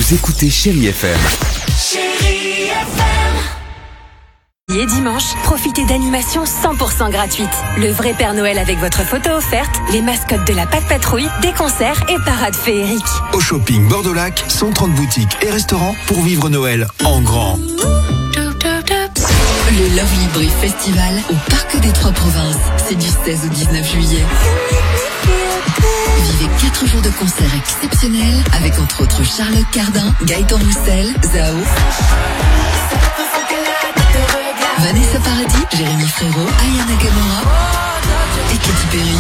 Vous écoutez Chérie FM. Chérie FM. Et dimanche, profitez d'animations 100% gratuites. Le vrai Père Noël avec votre photo offerte, les mascottes de la Pâte Patrouille, des concerts et parades féeriques. Au shopping Bordeaux-Lac, 130 boutiques et restaurants pour vivre Noël en grand. Le Love Libre Festival au Parc des Trois Provinces. C'est du 16 au 19 juillet. Vivez 4 jours de concerts exceptionnels avec entre autres Charlotte Cardin, Gaëtan Roussel, Zao, Vanessa Paradis, Jérémy Frérot, Aya Nakamura et Katy Perry.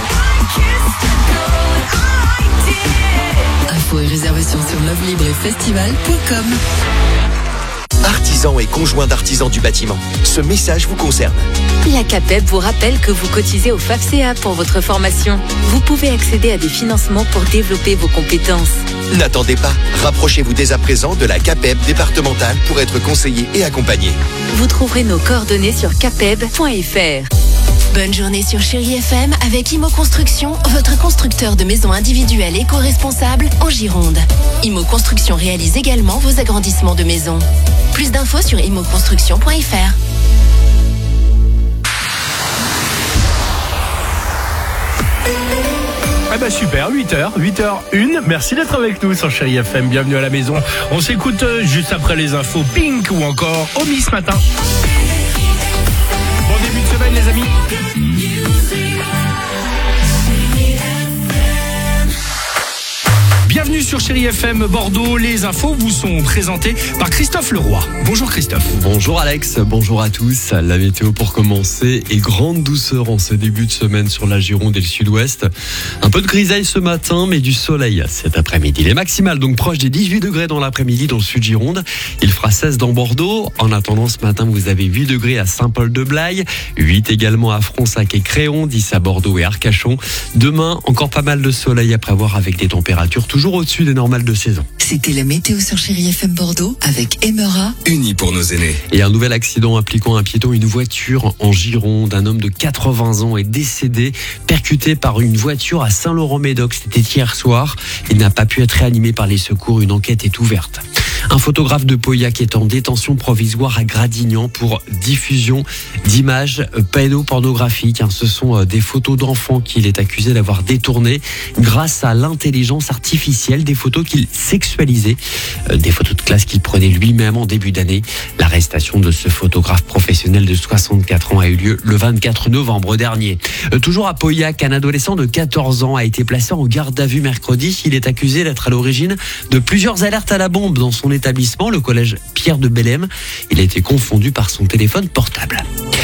Infos et réservations sur lovelibreFestival.com. Artisans et conjoints d'artisans du bâtiment, ce message vous concerne. La CAPEB vous rappelle que vous cotisez au FAFCEA pour votre formation. Vous pouvez accéder à des financements pour développer vos compétences. N'attendez pas, rapprochez-vous dès à présent de la CAPEB départementale pour être conseillé et accompagné. Vous trouverez nos coordonnées sur capeb.fr. Bonne journée sur Chérie FM avec Imo Construction, votre constructeur de maisons individuelles éco-responsables en Gironde. Imo Construction réalise également vos agrandissements de maisons. Plus d'infos sur imoconstruction.fr. Ah bah super, 8h01, merci d'être avec nous sur Chérie FM, bienvenue à la maison. On s'écoute juste après les infos Pink ou encore Omi ce matin. Bon début de semaine les amis. Bienvenue sur Chérie FM Bordeaux. Les infos vous sont présentées par Christophe Leroy. Bonjour Christophe. Bonjour Alex, bonjour à tous. La météo pour commencer est grande douceur en ce début de semaine sur la Gironde et le sud-ouest. Un peu de grisaille ce matin, mais du soleil cet après-midi. Les maximales donc proches des 18 degrés dans l'après-midi dans le sud Gironde. Il fera 16 dans Bordeaux. En attendant ce matin, vous avez 8 degrés à Saint-Paul-de-Blaye, 8 également à Fronsac et Créon, 10 à Bordeaux et Arcachon. Demain, encore pas mal de soleil à prévoir avec des températures toujours au-dessus des normales de saison. C'était la météo sur Chérie FM Bordeaux avec Emera. Unis pour nos aînés. Et un nouvel accident impliquant un piéton et une voiture en Gironde. Un homme de 80 ans est décédé, percuté par une voiture à Saint-Laurent-Médoc. C'était hier soir. Il n'a pas pu être réanimé par les secours. Une enquête est ouverte. Un photographe de Pauillac est en détention provisoire à Gradignan pour diffusion d'images pédopornographiques. Ce sont des photos d'enfants qu'il est accusé d'avoir détournées grâce à l'intelligence artificielle, des photos qu'il sexualisait, des photos de classe qu'il prenait lui-même en début d'année. L'arrestation de ce photographe professionnel de 64 ans a eu lieu le 24 novembre dernier. Toujours à Pauillac, un adolescent de 14 ans a été placé en garde à vue mercredi. Il est accusé d'être à l'origine de plusieurs alertes à la bombe dans son établissement, le collège Pierre de Bellem. Il a été confondu par son téléphone portable.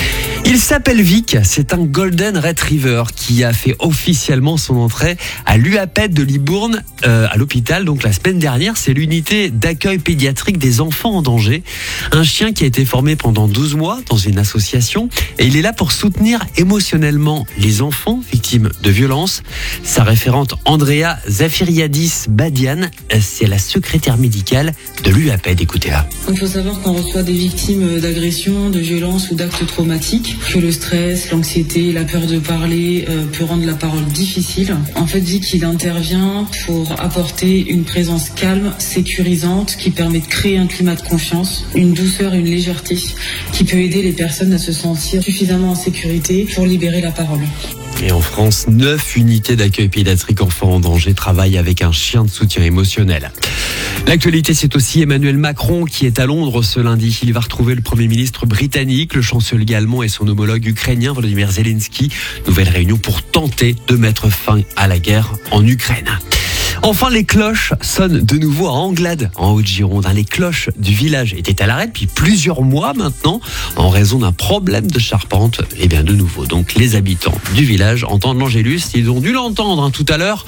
Il s'appelle Vic, c'est un Golden Retriever qui a fait officiellement son entrée à l'UAPED de Libourne, à l'hôpital. Donc la semaine dernière, c'est l'unité d'accueil pédiatrique des enfants en danger. Un chien qui a été formé pendant 12 mois dans une association et il est là pour soutenir émotionnellement les enfants victimes de violences. Sa référente Andrea Zafiriadis Badian, c'est la secrétaire médicale de l'UAPED. Écoutez-la. Il faut savoir qu'on reçoit des victimes d'agressions, de violences ou d'actes traumatiques, que le stress, l'anxiété, la peur de parler peut rendre la parole difficile. En fait, Vic, il intervient pour apporter une présence calme, sécurisante, qui permet de créer un climat de confiance, une douceur et une légèreté qui peut aider les personnes à se sentir suffisamment en sécurité pour libérer la parole. Et en France, 9 unités d'accueil pédiatrique enfants en danger travaillent avec un chien de soutien émotionnel. L'actualité, c'est aussi Emmanuel Macron qui est à Londres ce lundi. Il va retrouver le Premier ministre britannique, le chancelier allemand et son homologue ukrainien Volodymyr Zelensky. Nouvelle réunion pour tenter de mettre fin à la guerre en Ukraine. Enfin, les cloches sonnent de nouveau à Anglade, en Haute-Gironde. Les cloches du village étaient à l'arrêt depuis plusieurs mois maintenant, en raison d'un problème de charpente. Et bien de nouveau, donc les habitants du village entendent l'Angélus. Ils ont dû l'entendre tout à l'heure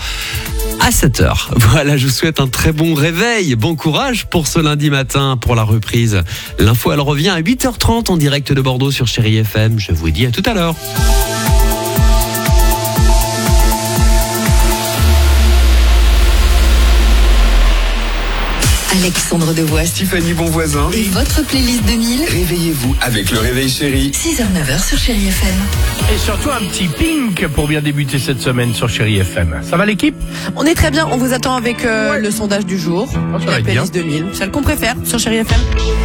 à 7h. Voilà, je vous souhaite un très bon réveil. Bon courage pour ce lundi matin, pour la reprise. L'info, elle revient à 8h30 en direct de Bordeaux sur Chérie FM. Je vous dis à tout à l'heure. Alexandre Devoise. Tiffany Bonvoisin. Et votre playlist 2000. Réveillez-vous avec le réveil chéri. 6h-9h sur Chérie FM. Et surtout un petit Pink pour bien débuter cette semaine sur Chérie FM. Ça va l'équipe? On est très bien, on vous attend avec le sondage du jour. Oh, ça va la être playlist 2000, celle qu'on préfère sur Chérie FM.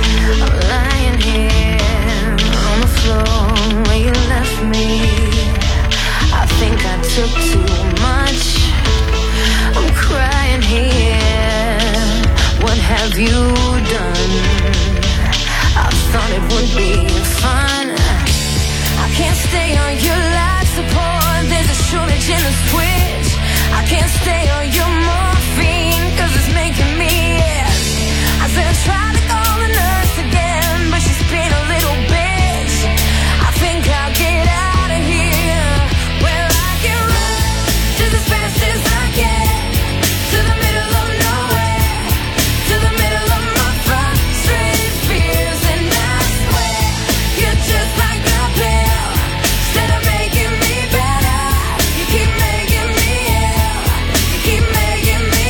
What have you done? I thought it would be fun. I can't stay on your life support. There's a shortage in the switch. I can't stay on your morphine, cause it's making me itch. I said I tried to call the nurse again, but she's been a little bitch. I think I'll get out of here. Where I can run just as fast as I can to the middle of nowhere, to the middle of my frustrated fears. And I swear you're just like a pill. Instead of making me better, you keep making me ill. You keep making me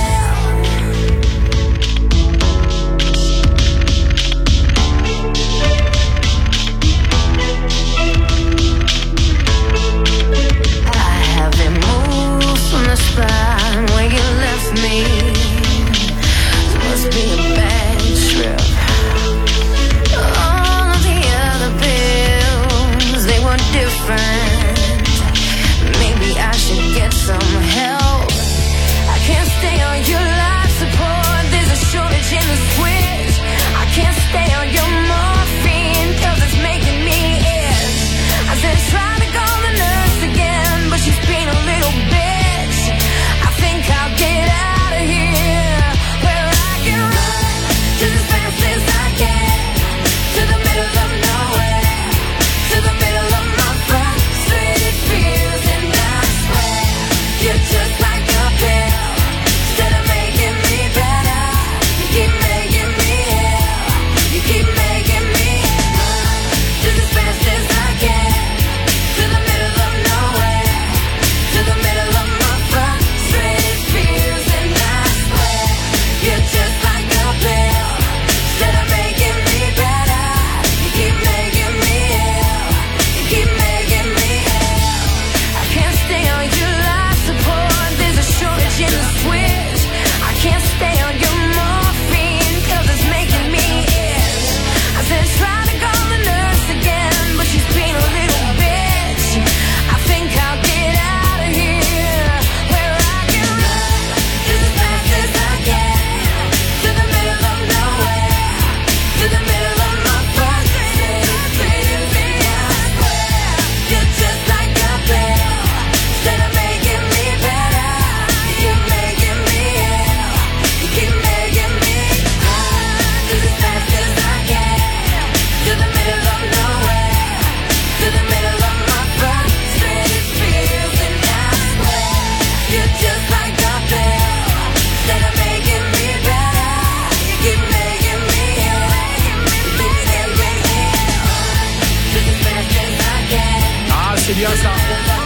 I haven't moved from the spot where you left me. It must be a bad trip. All of the other pills, they were different. Maybe I should get some help. I can't stay on your life support. There's a shortage in the switch. I can't stay on your morphine, cause it's making me itch. I said try to call the nurse again, but she's being a little bitch. I think I'll get out of here, where I can run just as fast as I can to the middle of nowhere, to the middle of my frustrated fears. And I swear you're just like a pill. Instead of making me better, you keep making me ill. You keep making me run just as fast as I can to the middle of nowhere, to the middle of my frustrated fears. And I swear you're just like a pill. Instead of making me better, you keep making me ill. You keep making me ill. I can't stay on your life support. There's a shortage in the switch. I can't stay on your morphine, cause it's making me itch. I said try to call the nurse again, but she's being a little bitch. I think I'll get out of here, where I can run just as fast as I can to the middle of nowhere, to the middle of my frustrated fears. And I swear you're just like a pill. Instead of making me better, you keep making me ill. You keep making me run just as fast as I can to the middle of nowhere, to the middle of my frustrated fears. And I swear you're just like a pill. Instead of making me better, you keep making me ill. You keep making me ill. Just as fast as I can. Ah, c'est bien ça.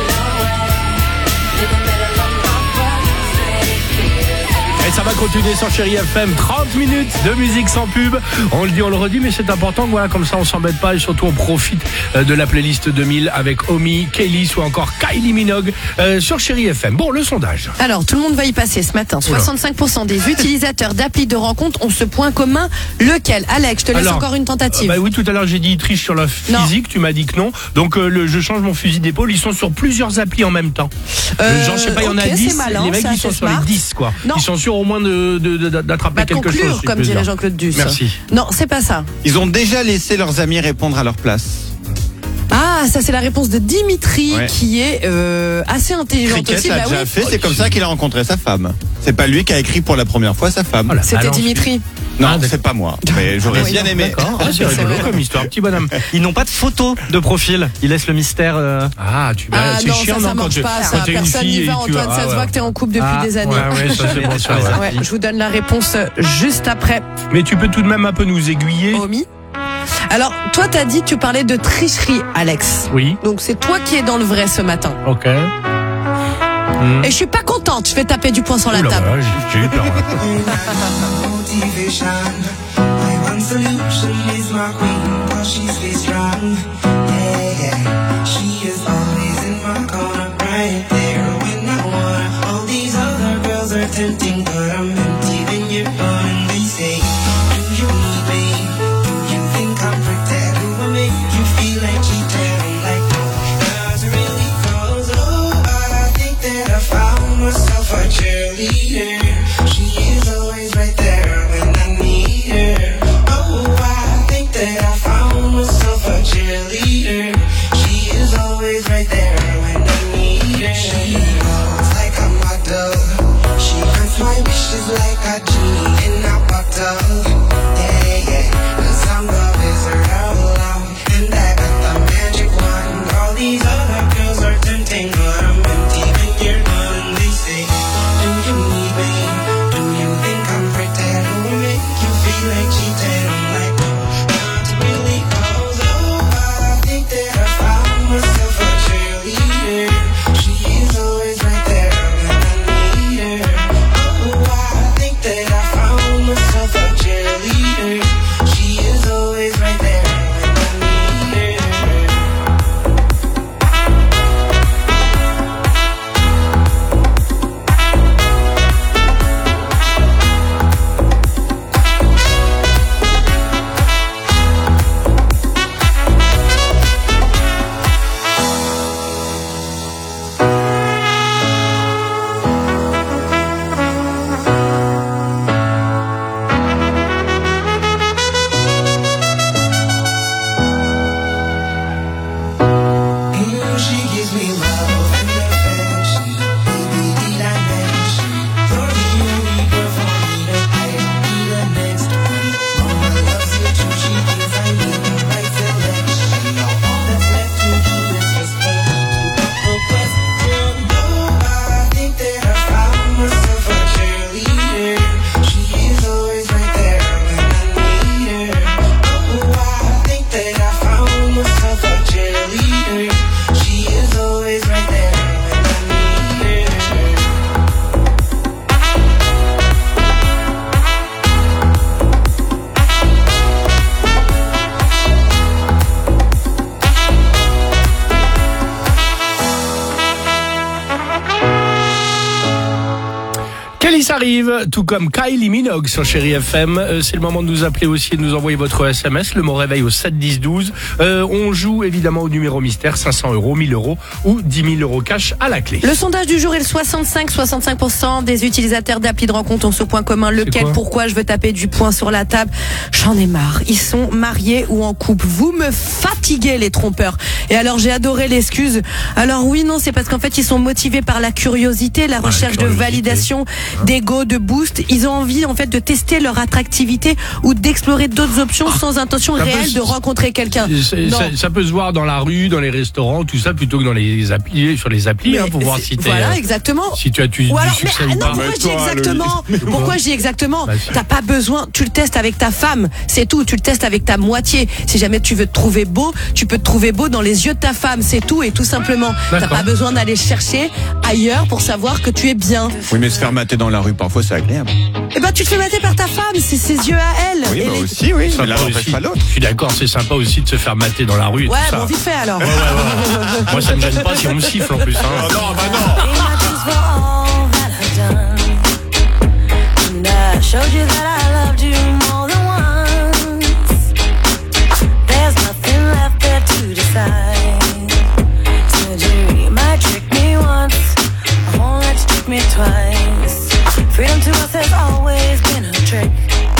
Et ça va continuer sur Chérie FM. 30 minutes de musique sans pub. On le dit, on le redit, mais c'est important. Voilà, comme ça, on s'embête pas et surtout, on profite de la playlist 2000 avec Omi, Kelly ou encore Kylie Minogue sur Chérie FM. Bon, le sondage. Alors, tout le monde va y passer ce matin. 65% des utilisateurs d'applis de rencontre ont ce point commun. Lequel? Alex, je te laisse encore une tentative. Bah oui, tout à l'heure, j'ai dit ils trichent sur la physique. Tu m'as dit que non. Donc, je change mon fusil d'épaule. Ils sont sur plusieurs applis en même temps. Genre, je sais pas, il y en a 10. Malin, les mecs, ils sont sur les 10, quoi. Non. Ils sont sûrs au moins d'attraper quelque conclure, chose. comme dirait Jean-Claude Duss. Merci. Non, c'est pas ça. Ils ont déjà laissé leurs amis répondre à leur place. Ah, ça c'est la réponse de Dimitri, qui est assez intelligente Cricket aussi. l'a déjà fait, c'est comme ça qu'il a rencontré sa femme. C'est pas lui qui a écrit pour la première fois sa femme. C'était Dimitri. Non, c'est pas moi. Mais j'aurais bien aimé. D'accord. C'est rigolo comme histoire, petit bonhomme. Ils n'ont pas de photo de profil. Ils laissent le mystère. C'est chiant, ça marche pas. Ça. Personne n'y va, Antoine. Ça se voit que t'es en couple depuis des années. Ouais, ça c'est bon, ça. Ouais, je vous donne la réponse juste après. Mais tu peux tout de même un peu nous aiguiller. Omi. Alors, toi, t'as dit, tu parlais de tricherie, Alex. Oui. Donc, c'est toi qui es dans le vrai ce matin. Ok. Et je suis pas contente, je vais taper du poing sur la Oula, table. voilà, j'ai eu peur. Tempting, but I'm empty when you're gone. And they say, do you need me? Do you think I'm pretend? Do I make you feel like cheating? I'm like, no, that's really close. Oh, I think that I found myself a cheerleader. She is always right there when I need her. Oh, I think that I found myself a cheerleader. She is always right there when I need her. She looks like a model. My wish is like a genie in a bottle. Yeah, yeah. 'Cause I'm the wizard of love, and I got the magic wand. All these other girls are tempting, but I'm empty when you're gone. They say, do you need me? Do you think I'm pretty? Do I make you feel like cheating? I'm like, no, not really. 'Cause oh, I think that I found myself a cheerleader. She is always right there when I need her. That I found myself a cheerleader. She is always right there when I need her. Alice arrive, tout comme Kylie Minogue sur Chérie FM. C'est le moment de nous appeler aussi et de nous envoyer votre SMS, le mot réveil au 7 10 12. On joue évidemment au numéro mystère, 500 €, 1000 € ou 10 000 € cash à la clé. Le sondage du jour est le 65% des utilisateurs d'appli de rencontre ont ce point commun. Lequel, pourquoi je veux taper du poing sur la table? J'en ai marre. Ils sont mariés ou en couple. Vous me fatiguez, les trompeurs. Et alors, j'ai adoré l'excuse. Alors oui, non, c'est parce qu'en fait, ils sont motivés par la curiosité, la recherche de validation, d'ego, de boost. Ils ont envie, en fait, de tester leur attractivité ou d'explorer d'autres options sans intention réelle de rencontrer quelqu'un. Ça peut se voir dans la rue, dans les restaurants, tout ça, plutôt que dans les applis, sur les applis, pour voir si t'es. Voilà, exactement. Si tu as du succès ou pas. Pourquoi je dis exactement? Pourquoi je dis exactement? T'as pas besoin, tu le testes avec ta femme, c'est tout. Tu le testes avec ta moitié. Si jamais tu veux te trouver beau, tu peux te trouver beau dans les yeux de ta femme, c'est tout et tout simplement. T'as pas besoin d'aller chercher ailleurs pour savoir que tu es bien. Oui, mais se faire mater dans la rue, parfois, c'est agréable. Eh ben, tu te fais mater par ta femme, c'est ses yeux à elle. Oui, bah aussi, oui. Mais là, on n'empêche pas l'autre. Je suis d'accord, c'est sympa aussi de se faire mater dans la rue. Et ouais, tout ça. bon, vite fait alors. Ouais. Moi, ça me gêne pas si on me siffle en plus. Hein. Oh, non, bah non. Me twice. Freedom to us has always been a trick.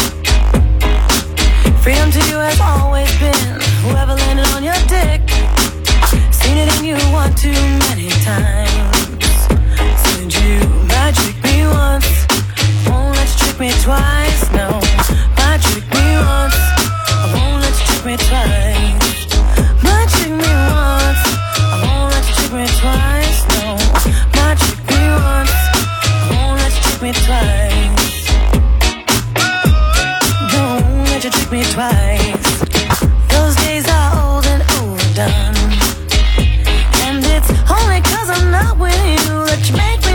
Freedom to you has always been whoever landed on your dick. Seen it in you one too many times. Said you might trick me once, won't let you trick me twice. No, might trick me once, I won't let you trick me twice. Might trick me once, I won't let you trick me twice. No, might trick me once, I won't let you trick me twice. Don't let you trick me twice. Those days are old and overdone, and it's only 'cause I'm not with you that you make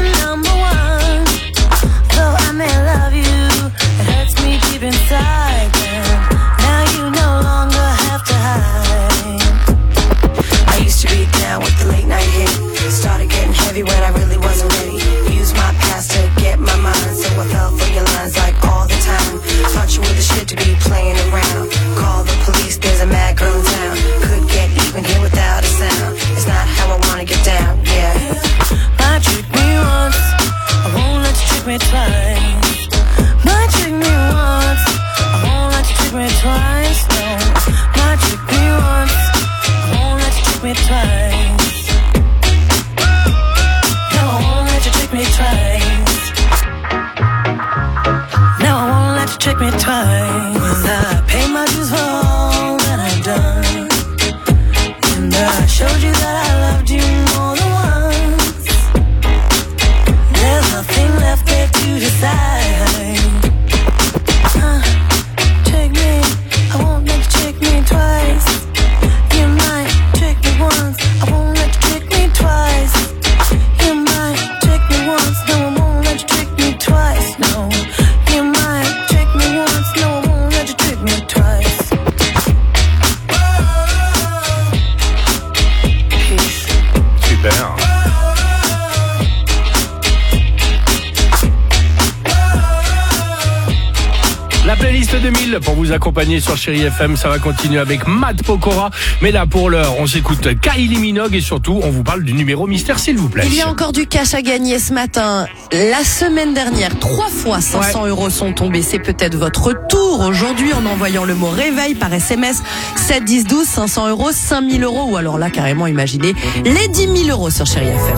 trick me twice. I paid my dues for all that I've done. And I showed you that I loved you more than once. There's nothing left there to decide. Trick me, I won't let you trick me twice. You might trick me once, I won't let you trick me twice. You might trick me once, no, I won't let you trick me twice. No, you might trick me once, no, I won't let you trick me twice. Peace. Super. La playlist 2000 pour vous accompagner sur Chérie FM, ça va continuer avec Matt Pokora. Mais là, pour l'heure, on s'écoute Kylie Minogue et surtout, on vous parle du numéro mystère, s'il vous plaît. Il y a encore du cash à gagner ce matin. La semaine dernière, 3 fois 500 euros sont tombés. C'est peut-être votre tour aujourd'hui en envoyant le mot réveil par SMS 7 10 12, 500 euros, 5000 euros ou alors là, carrément, imaginez les 10 000 euros sur Chérie FM.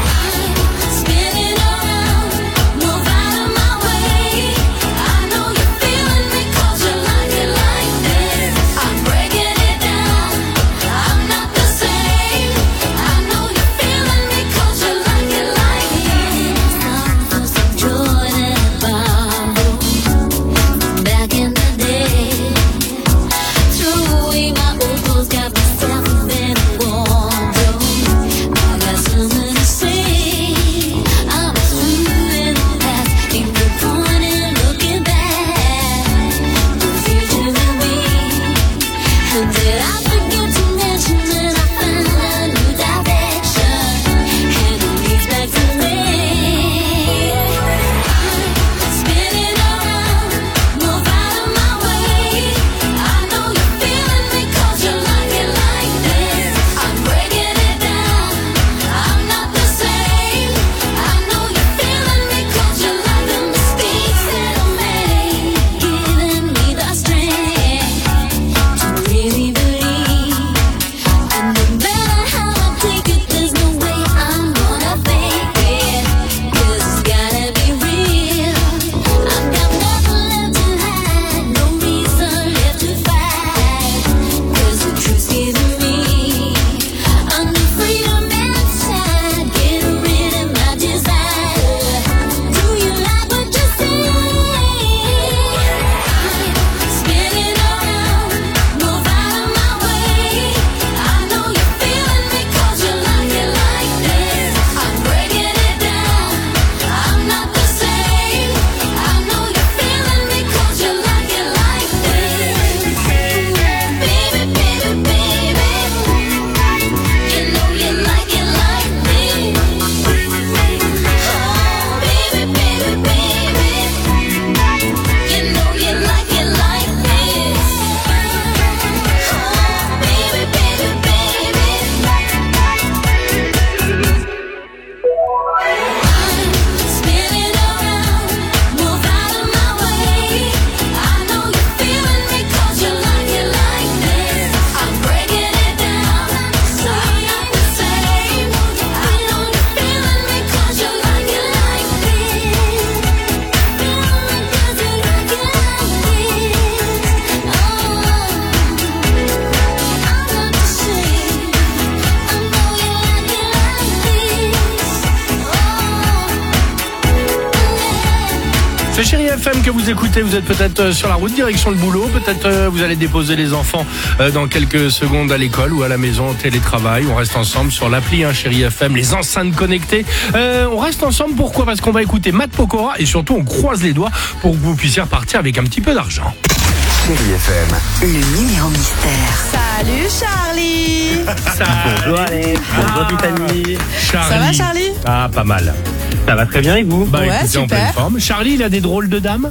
C'est Chérie FM que vous écoutez, vous êtes peut-être sur la route, direction le boulot, peut-être vous allez déposer les enfants dans quelques secondes à l'école ou à la maison, au télétravail. On reste ensemble sur l'appli Chérie FM, les enceintes connectées. On reste ensemble, pourquoi ? Parce qu'on va écouter Matt Pokora et surtout on croise les doigts pour que vous puissiez repartir avec un petit peu d'argent. Chérie FM, le numéro mystère. Salut Charlie. Bonjour Alex, bonjour Tiffany. Charlie. Ça va Charlie ? Ah, pas mal. Ça va très bien et vous ? Bah Ouais, écoutez, en super. pleine forme. Charlie, il a des drôles de dames.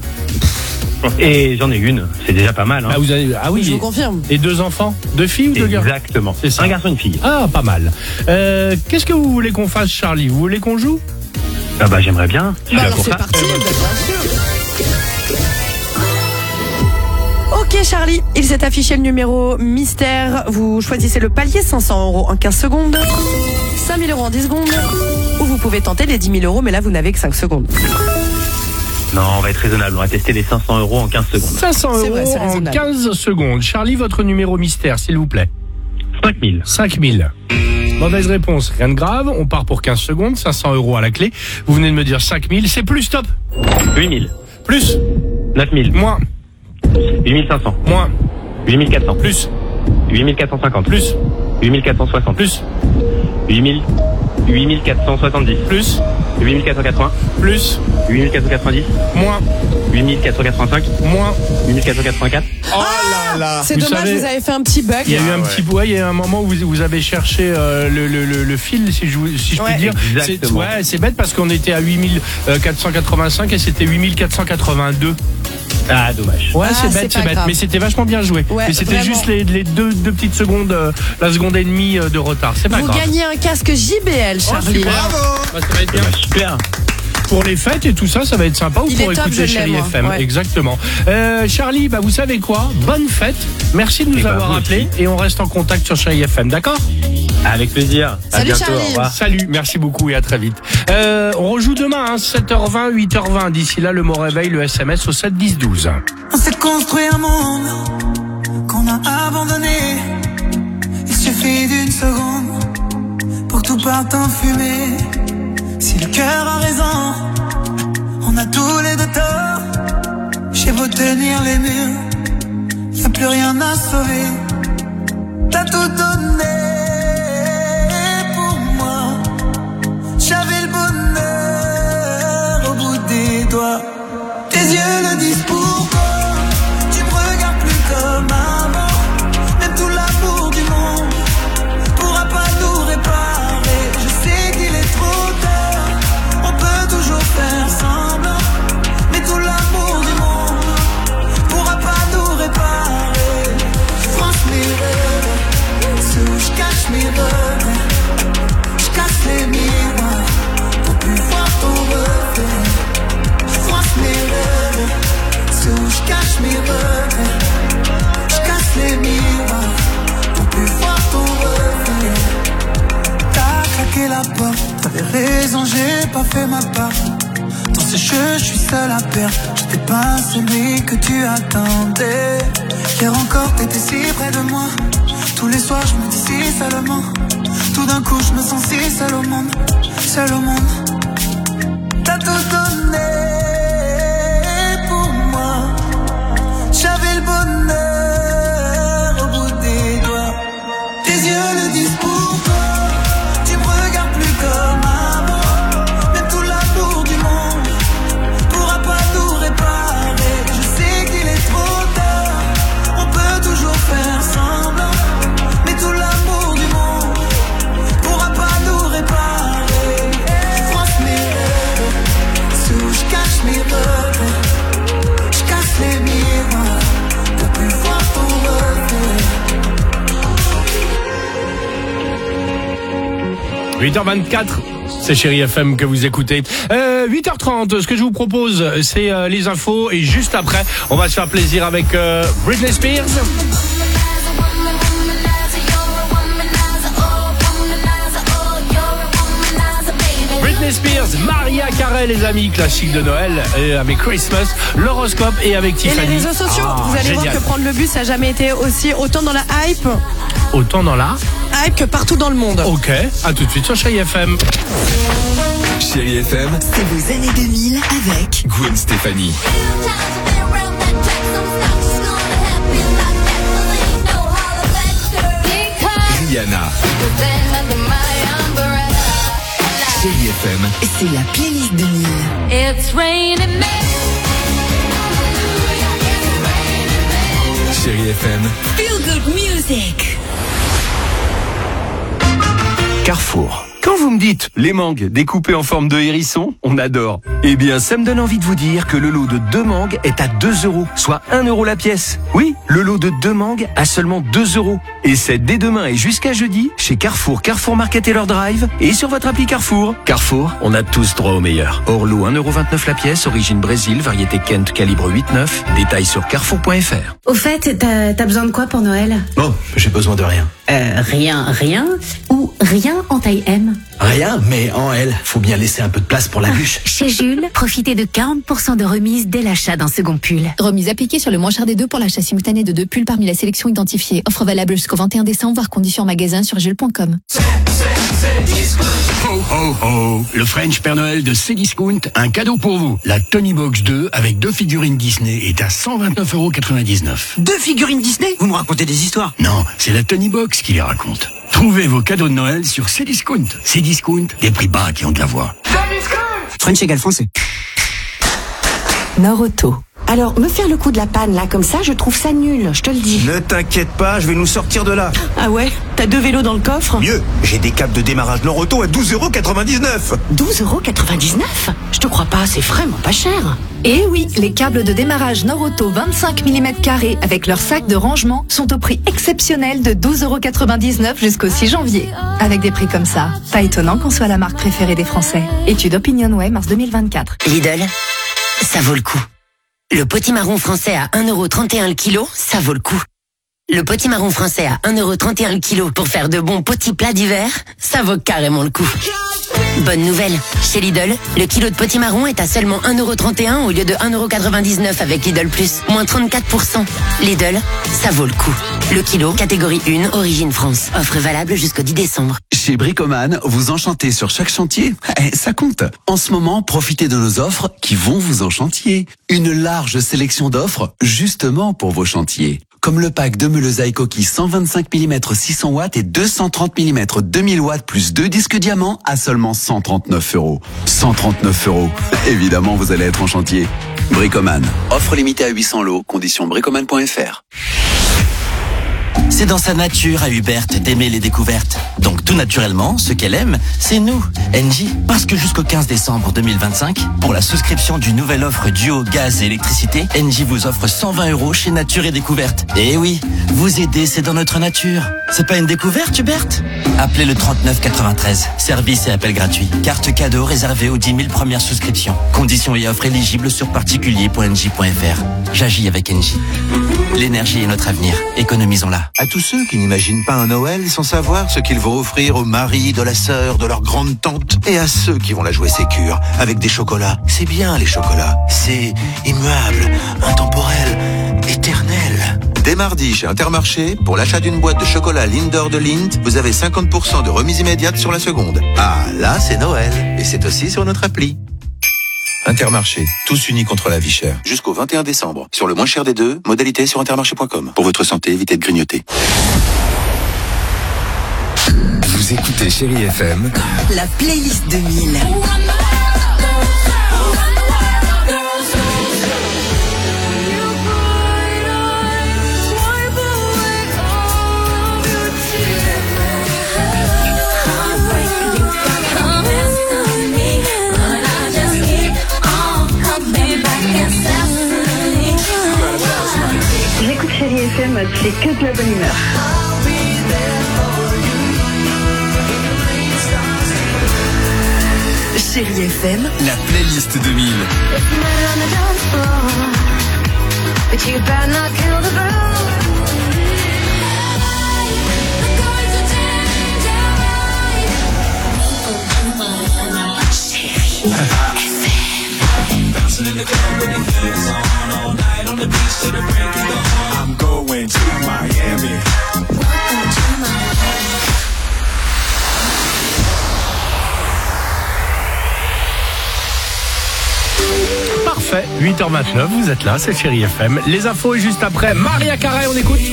Et j'en ai une, c'est déjà pas mal. Hein. Ah, vous avez... ah oui. Je vous confirme. Et 2 enfants, 2 filles ou 2 gars ? Exactement. C'est ça. Un garçon et une fille. Ah, pas mal. Qu'est-ce que vous voulez qu'on fasse, Charlie ? Vous voulez qu'on joue ? Ah bah j'aimerais bien. Je suis Bah là alors pour c'est ça. parti, bien sûr. Ok Charlie, il s'est affiché le numéro mystère. Vous choisissez le palier 500 € en 15 secondes, 5000 € en 10 secondes, ou vous pouvez tenter les 10 000 €, mais là vous n'avez que 5 secondes. Non, on va être raisonnable. On va tester les 500 € en 15 secondes. 500 C'est vrai, c'est € en raisonnable. 15 secondes. Charlie, votre numéro mystère, s'il vous plaît. 5000. 5000. Mauvaise réponse, rien de grave. On part pour 15 secondes, 500 € à la clé. Vous venez de me dire 5000. C'est plus, stop. 8000. Plus. 9000. Moins. 8500. Moins. 8400. Plus. 8450. Plus. 8460. Plus. 8470. Plus. 8480. Plus. 8490. Moins. 8485. Moins. 8484. Oh là là. C'est Vous dommage, savez- vous avez fait un petit bug. Il y a eu un petit bois, il y a eu un moment où vous avez cherché le fil, si je puis Ouais. dire. Exactement. C'est bête parce qu'on était à 8485 et c'était 8482. Ah, dommage. Ouais, Ah, c'est c'est bête, pas grave. mais c'était vachement bien joué. Ouais, mais c'était vraiment. juste les deux petites secondes, la seconde et demie de retard. C'est pas Vous grave. gagnez un casque JBL, Charlie. super. Bah, ça va être bien. Super. Pour les fêtes et tout ça, ça va être sympa. Ou Il pour est top, écouter je Chérie l'aime, FM. ouais. Exactement. Charlie, bah, vous savez quoi? Bonne fête. Merci de nous Et bah, avoir vous appelés. Et on reste en contact sur Chérie FM. D'accord? Avec plaisir. À Salut, bientôt. Charlie. Au revoir. Salut, merci beaucoup et à très vite. On rejoue demain, 7h20, 8h20. D'ici là, le mot réveil, le SMS au 7 10 12. On s'est construit un monde qu'on a abandonné. Il suffit d'une seconde pour que tout parte en fumée. Si le cœur a raison, on a tous les deux tort. J'ai beau tenir les murs, y a plus rien à sauver. T'as tout donné pour moi. J'avais le bonheur au bout des doigts. Tes yeux le disent pourquoi. Tu me regardes plus comme avant. Même tout l'amour du monde pourra pas nous réparer. Je sais qu'il est trop tard. On peut toujours faire semblant. Mais tout l'amour du monde pourra pas nous réparer. Je France mes rêves, sous je cache mes rêves. Je casse les miroirs pour plus voir ton reflet. Je froisse mes rêves, sous je cache mes rêves. Je casse les miroirs pour plus voir ton reflet. T'as claqué la porte, t'avais raison, j'ai pas fait ma part. Dans ce jeu, je suis seul à perdre. J'étais pas celui que tu attendais. Hier encore, t'étais si près de moi. Tous les soirs, je me dis si seulement. Tout d'un coup, je me sens si seul au monde. Seul au monde. T'as tout donné pour moi. J'avais le bonheur au bout des doigts. Tes yeux le disent pourquoi. Tu me regardes plus comme avant. Même tout l'amour du monde pourra pas nous réparer. Je sais qu'il est trop tard. On peut toujours faire semblant. Mais tout l'amour du monde pourra pas nous réparer. Je froisse mes rêves, sous je cache mes rêves. Je casse les miroirs pour plus voir ton reflet. 8h24, c'est Chérie FM que vous écoutez. 8h30, ce que je vous propose, c'est les infos. Et juste après, on va se faire plaisir avec Britney Spears. Britney Spears, Mariah Carey, les amis, classique de Noël, et avec Christmas, l'horoscope et avec Et Tiffany. les réseaux sociaux, Ah, vous allez voir génial. que prendre le bus, ça n'a jamais été aussi autant dans la hype Autant dans la. que partout dans le monde. Ok, à tout de suite sur Chérie FM. Chérie FM, C'est vos années 2000 avec Gwen Stefani. Rihanna. Chérie FM, C'est la playlist 2000. It's raining men. Chérie FM, Feel Good Music. Carrefour. Quand vous me dites les mangues découpées en forme de hérisson, on adore. Eh bien, ça me donne envie de vous dire que le lot de 2 mangues est à 2 €, soit 1 € la pièce. Oui, le lot de 2 mangues à seulement 2 €. Et c'est dès demain et jusqu'à jeudi chez Carrefour, Carrefour Market et leur drive et sur votre appli Carrefour. Carrefour, on a tous droit au meilleur. Hors lot 1,29 € la pièce, origine Brésil, variété Kent, calibre 8,9. Détails sur carrefour.fr. Au fait, t'as besoin de quoi pour Noël? Bon, j'ai besoin de rien. Rien ou rien en taille M? Rien, mais en L, faut bien laisser un peu de place pour la bûche. Chez Jules, profitez de 40% de remise dès l'achat d'un second pull. Remise appliquée sur le moins cher des deux pour l'achat simultané de 2 pulls parmi la sélection identifiée. Offre valable jusqu'au 21 décembre, voire conditions en magasin sur jules.com. Ho ho ho, le French Père Noël de Cdiscount, un cadeau pour vous. La Tony Box 2 avec 2 figurines Disney est à 129,99 €. 2 figurines Disney? Vous me racontez des histoires? Non, c'est la Tony Box qui les raconte. Trouvez vos cadeaux de Noël sur Cdiscount. Cdiscount, des prix bas qui ont de la voix. French égale français. Nord-Auto. Alors, me faire le coup de la panne, là, comme ça, je trouve ça nul, je te le dis. Ne t'inquiète pas, je vais nous sortir de là. Ah ouais? T'as 2 vélos dans le coffre? Mieux, j'ai des câbles de démarrage Nord-Auto à 12,99 €. 12,99 €? Je te crois pas, c'est vraiment pas cher. Et oui, les câbles de démarrage Nord-Auto 25 mm² avec leur sac de rangement sont au prix exceptionnel de 12,99 € jusqu'au 6 janvier. Avec des prix comme ça, pas étonnant qu'on soit la marque préférée des Français. Étude OpinionWay, mars 2024. Lidl, ça vaut le coup. Le potimarron français à 1,31 € le kilo, ça vaut le coup. Le potimarron français à 1,31 € le kilo pour faire de bons petits plats d'hiver, ça vaut carrément le coup. Bonne nouvelle, chez Lidl, le kilo de potimarron est à seulement 1,31 € au lieu de 1,99 € avec Lidl Plus, moins 34%. Lidl, ça vaut le coup. Le kilo, catégorie 1, origine France. Offre valable jusqu'au 10 décembre. Chez Bricoman, vous enchantez sur chaque chantier. Ça compte. En ce moment, profitez de nos offres qui vont vous enchantier. Une large sélection d'offres justement pour vos chantiers. Comme le pack de meules et coquilles 125 mm 600 watts et 230 mm 2000 watts plus 2 disques diamants à seulement 139 €. 139 €. Évidemment, vous allez être en chantier. Bricoman. Offre limitée à 800 lots. Conditions bricoman.fr. C'est dans sa nature à Hubert d'aimer les découvertes. Donc tout naturellement, ce qu'elle aime, c'est nous, Engie. Parce que jusqu'au 15 décembre 2025, pour la souscription d'une nouvelle offre duo gaz et électricité, Engie vous offre 120 € chez Nature et Découverte. Et oui, vous aider, c'est dans notre nature. C'est pas une découverte, Hubert? Appelez le 39 93. Service et appel gratuit. Carte cadeau réservée aux 10 000 premières souscriptions. Conditions et offres éligibles sur particulier.engie.fr. J'agis avec Engie. L'énergie est notre avenir. Économisons-la. À tous ceux qui n'imaginent pas un Noël sans savoir ce qu'ils vont offrir au mari, de la sœur, de leur grande tante, et à ceux qui vont la jouer sécure avec des chocolats. C'est bien les chocolats. C'est immuable, intemporel, éternel. Dès mardi chez Intermarché, pour l'achat d'une boîte de chocolat Linder de Lindt, vous avez 50% de remise immédiate sur la seconde. Ah, là c'est Noël. Et c'est aussi sur notre appli. Intermarché, tous unis contre la vie chère. Jusqu'au 21 décembre. Sur le moins cher des deux, modalité sur intermarché.com. Pour votre santé, évitez de grignoter. Vous écoutez Chérie FM. La playlist 2000. J'écoute Chérie FM, c'est que de la bonne humeur. Chérie FM, La playlist 2000. I'm going to Miami. Parfait, 8h29, vous êtes là, c'est Chérie FM. Les infos et juste après, Maria Carré, on écoute.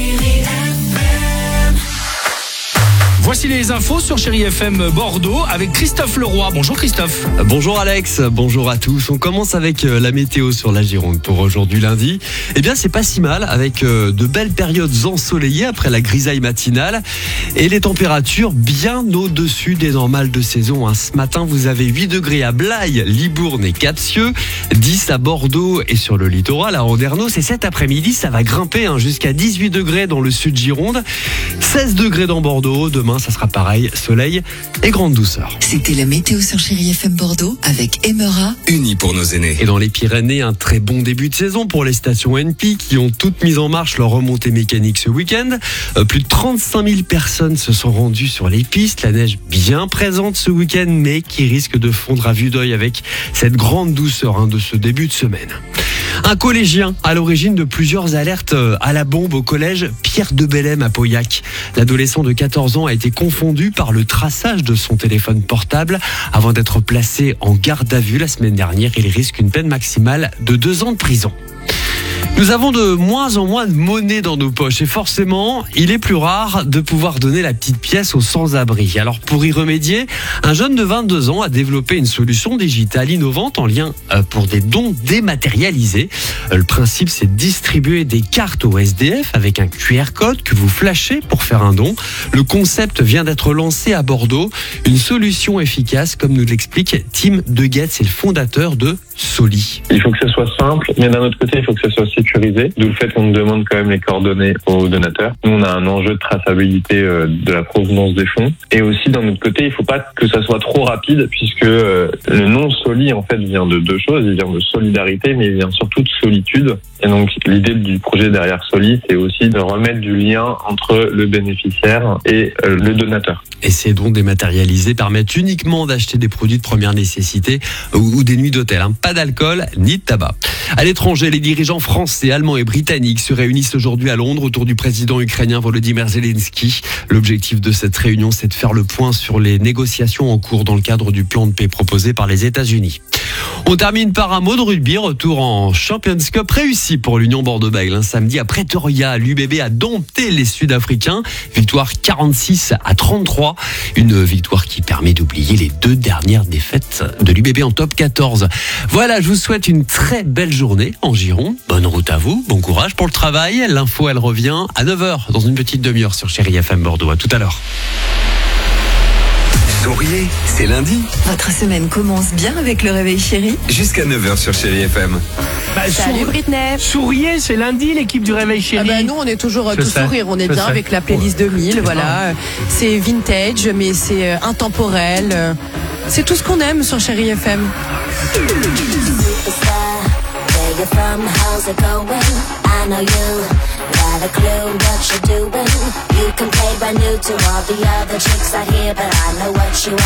Voici les infos sur Chérie FM Bordeaux avec Christophe Leroy. Bonjour Christophe. Bonjour Alex, bonjour à tous. On commence avec la météo sur la Gironde pour aujourd'hui lundi. Eh bien c'est pas si mal avec de belles périodes ensoleillées après la grisaille matinale et les températures bien au-dessus des normales de saison. Ce matin vous avez 8 degrés à Blaye, Libourne et Capsieux, 10 à Bordeaux et sur le littoral à Andernos. Et cet après-midi ça va grimper jusqu'à 18 degrés dans le sud Gironde, 16 degrés dans Bordeaux. Demain ça sera pareil, soleil et grande douceur. C'était la météo sur Chérie FM Bordeaux avec Emera. Unis pour nos aînés. Et dans les Pyrénées, un très bon début de saison pour les stations NP qui ont toutes mis en marche leur remontée mécanique ce week-end. Plus de 35 000 personnes se sont rendues sur les pistes. La neige bien présente ce week-end, mais qui risque de fondre à vue d'œil avec cette grande douceur de ce début de semaine. Un collégien à l'origine de plusieurs alertes à la bombe au collège Pierre de Bellem à Pauillac. L'adolescent de 14 ans a été confondu par le traçage de son téléphone portable avant d'être placé en garde à vue la semaine dernière. Il risque une peine maximale de 2 ans de prison. Nous avons de moins en moins de monnaie dans nos poches et forcément, il est plus rare de pouvoir donner la petite pièce aux sans-abri. Alors pour y remédier, un jeune de 22 ans a développé une solution digitale innovante en lien pour des dons dématérialisés. Le principe, c'est de distribuer des cartes au SDF avec un QR code que vous flashez pour faire un don. Le concept vient d'être lancé à Bordeaux. Une solution efficace, comme nous l'explique Tim Deguet, c'est le fondateur de Soli. Il faut que ça soit simple, mais d'un autre côté, il faut que ça soit sécurisé, d'où le fait qu'on demande quand même les coordonnées aux donateurs. Nous, on a un enjeu de traçabilité de la provenance des fonds. Et aussi, d'un autre côté, il faut pas que ça soit trop rapide, puisque le nom Soli, en fait, vient de 2 choses. Il vient de solidarité, mais il vient surtout de solitude. Et donc, l'idée du projet derrière Soli, c'est aussi de remettre du lien entre le bénéficiaire et le donateur. Et ces dons dématérialisés permettent uniquement d'acheter des produits de première nécessité ou des nuits d'hôtel. Pas d'alcool ni de tabac. À l'étranger, les dirigeants français, allemands et britanniques se réunissent aujourd'hui à Londres autour du président ukrainien Volodymyr Zelensky. L'objectif de cette réunion, c'est de faire le point sur les négociations en cours dans le cadre du plan de paix proposé par les États-Unis. On termine par un mot de rugby, retour en Champions Cup réussi pour l'Union Bordeaux-Bègles. Samedi à Pretoria, l'UBB a dompté les Sud-Africains. Victoire 46-33. Une victoire qui permet d'oublier les 2 dernières défaites de l'UBB en top 14. Voilà, je vous souhaite une très belle journée en Gironde. Bonne route à vous, bon courage pour le travail. L'info, elle revient à 9h dans une petite demi-heure sur Chérie FM Bordeaux. À tout à l'heure. Souriez, c'est lundi. Votre semaine commence bien avec le réveil chéri. Jusqu'à 9h sur Chérie FM. Salut Britney. Souriez, c'est lundi l'équipe du réveil chéri. Nous on est toujours Je tout sais, sourire, on est je bien sais. avec la playlist 2000, voilà. C'est vintage mais c'est intemporel. C'est tout ce qu'on aime sur Chérie FM. Where you from? How's it going? I know you got a clue what you're doing. You can play brand new to all the other chicks out here, but I know what you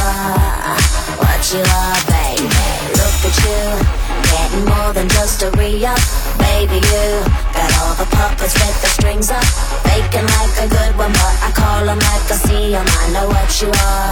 are, baby. Look at you, getting more than just a re-up. Baby, you got all the puppets with the strings up, faking like a good one, but I call them like I see them. I know what you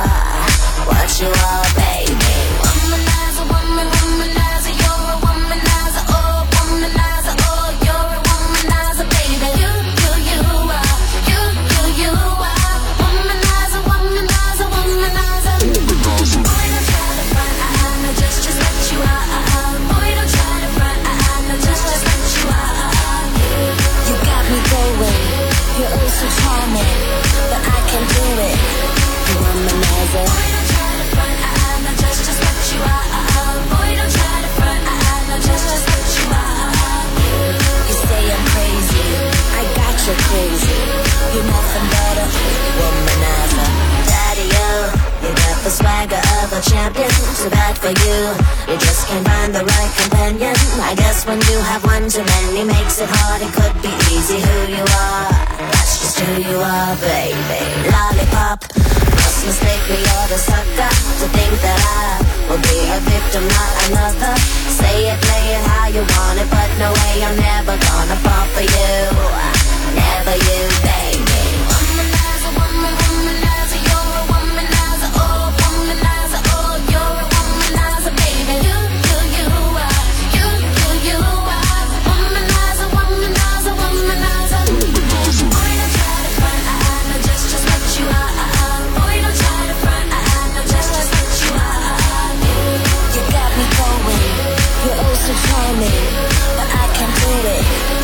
are, baby. Womanizer, womanizer, you're a womanizer, oh, womanizer, oh, you're a womanizer, baby. You are, you are, womanizer, womanizer, womanizer. Boy, don't try to front, I know just what you are. Boy, don't try to front, I know just what you are. You got me going, you're oh so charming, but I can't do it. You womanizer. Boy, don't try to front, I know just what you are. Boy, don't try to front, I know just what you are. You say I'm crazy, I got you crazy. You're nothing but a womanizer. Daddy, you got the swagger of a champion. Too bad for you, you just can't find the right companion. I guess when you have one too many makes it hard. It could be easy who you are. That's just who you are, baby. Lollipop, must mistake me or the sucker to think that I will be a victim, not another. Say it, play it how you want it, but no way I'm never gonna fall for you. Never you, baby. Womanizer, womanizer, you're a womanizer, oh, womanizer, oh, you're a womanizer, baby. You are, you are, womanizer, womanizer, womanizer. Boy, don't try to front, I know just what you are. Boy, don't try to front, I know just what you are. You got me going, you're oh so charming, but I can't do it.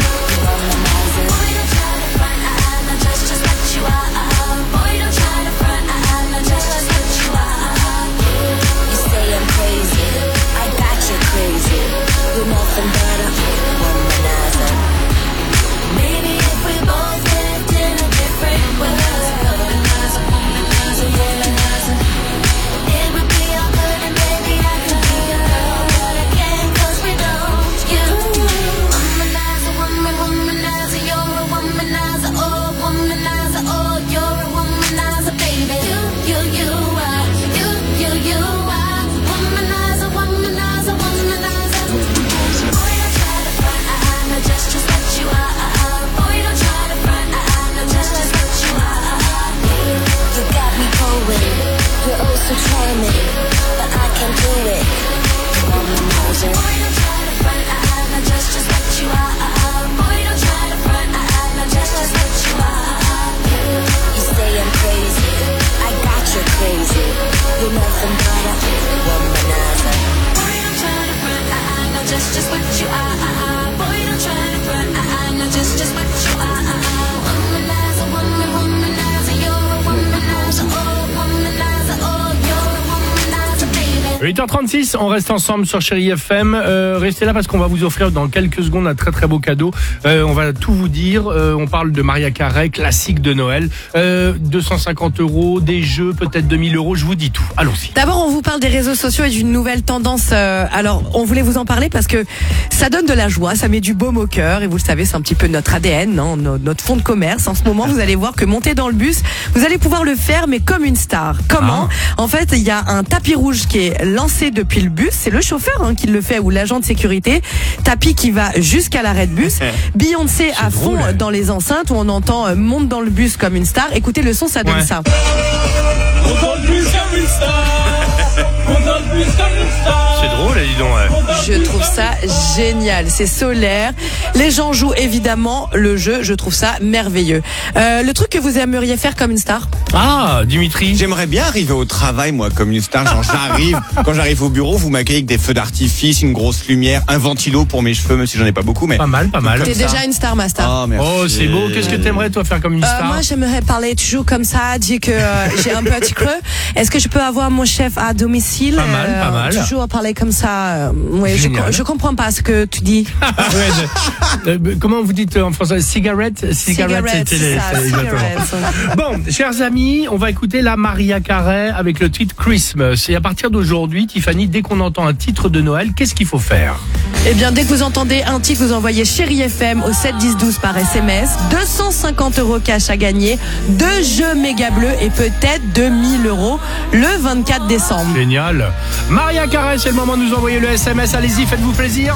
8h36, on reste ensemble sur Chérie FM. Restez là parce qu'on va vous offrir dans quelques secondes un très très beau cadeau. On va tout vous dire. On parle de Mariah Carey, classique de Noël. 250 €, des jeux, peut-être 2000 €. Je vous dis tout. Allons-y. D'abord, on vous parle des réseaux sociaux et d'une nouvelle tendance. Alors, on voulait vous en parler parce que ça donne de la joie, ça met du baume au cœur. Et vous le savez, c'est un petit peu notre ADN, hein, notre fond de commerce. En ce moment, vous allez voir que monter dans le bus, vous allez pouvoir le faire, mais comme une star. Comment ? En fait, il y a un tapis rouge qui est lancé depuis le bus. C'est le chauffeur qui le fait ou l'agent de sécurité. Tapis qui va jusqu'à l'arrêt de bus. Beyoncé à fond dans les enceintes où on entend monte dans le bus comme une star. Écoutez le son, ça donne ça. Monte dans le bus comme une star. Monte dans le bus comme une star. C'est drôle, dis donc. Je trouve ça génial. C'est solaire. Les gens jouent évidemment le jeu. Je trouve ça merveilleux. Le truc que vous aimeriez faire comme une star ? Ah, Dimitri. J'aimerais bien arriver au travail, moi, comme une star. Genre, quand j'arrive au bureau, vous m'accueillez avec des feux d'artifice, une grosse lumière, un ventilo pour mes cheveux, même si j'en ai pas beaucoup, mais. Pas mal. T'es déjà une star, ma star. Oh, merci. Oh, c'est beau. Qu'est-ce que t'aimerais, toi, faire comme une star ? Moi, j'aimerais parler toujours comme ça, dire que j'ai un petit creux. Est-ce que je peux avoir mon chef à domicile ? Pas mal. Toujours parler comme ça. Oui, je comprends pas ce que tu dis. Comment vous dites en français ? Cigarette, cigarette. Bon, chers amis, on va écouter la Mariah Carey avec le titre Christmas. Et à partir d'aujourd'hui, Tiffany, dès qu'on entend un titre de Noël, qu'est-ce qu'il faut faire ? Eh bien, dès que vous entendez un titre, vous envoyez Chérie FM au 7 10 12 par SMS. 250 € cash à gagner, 2 jeux méga bleus et peut-être 2000 € le 24 décembre. Génial. Mariah Carey, c'est le moment de nous envoyer le SMS. Allez-y, faites-vous plaisir.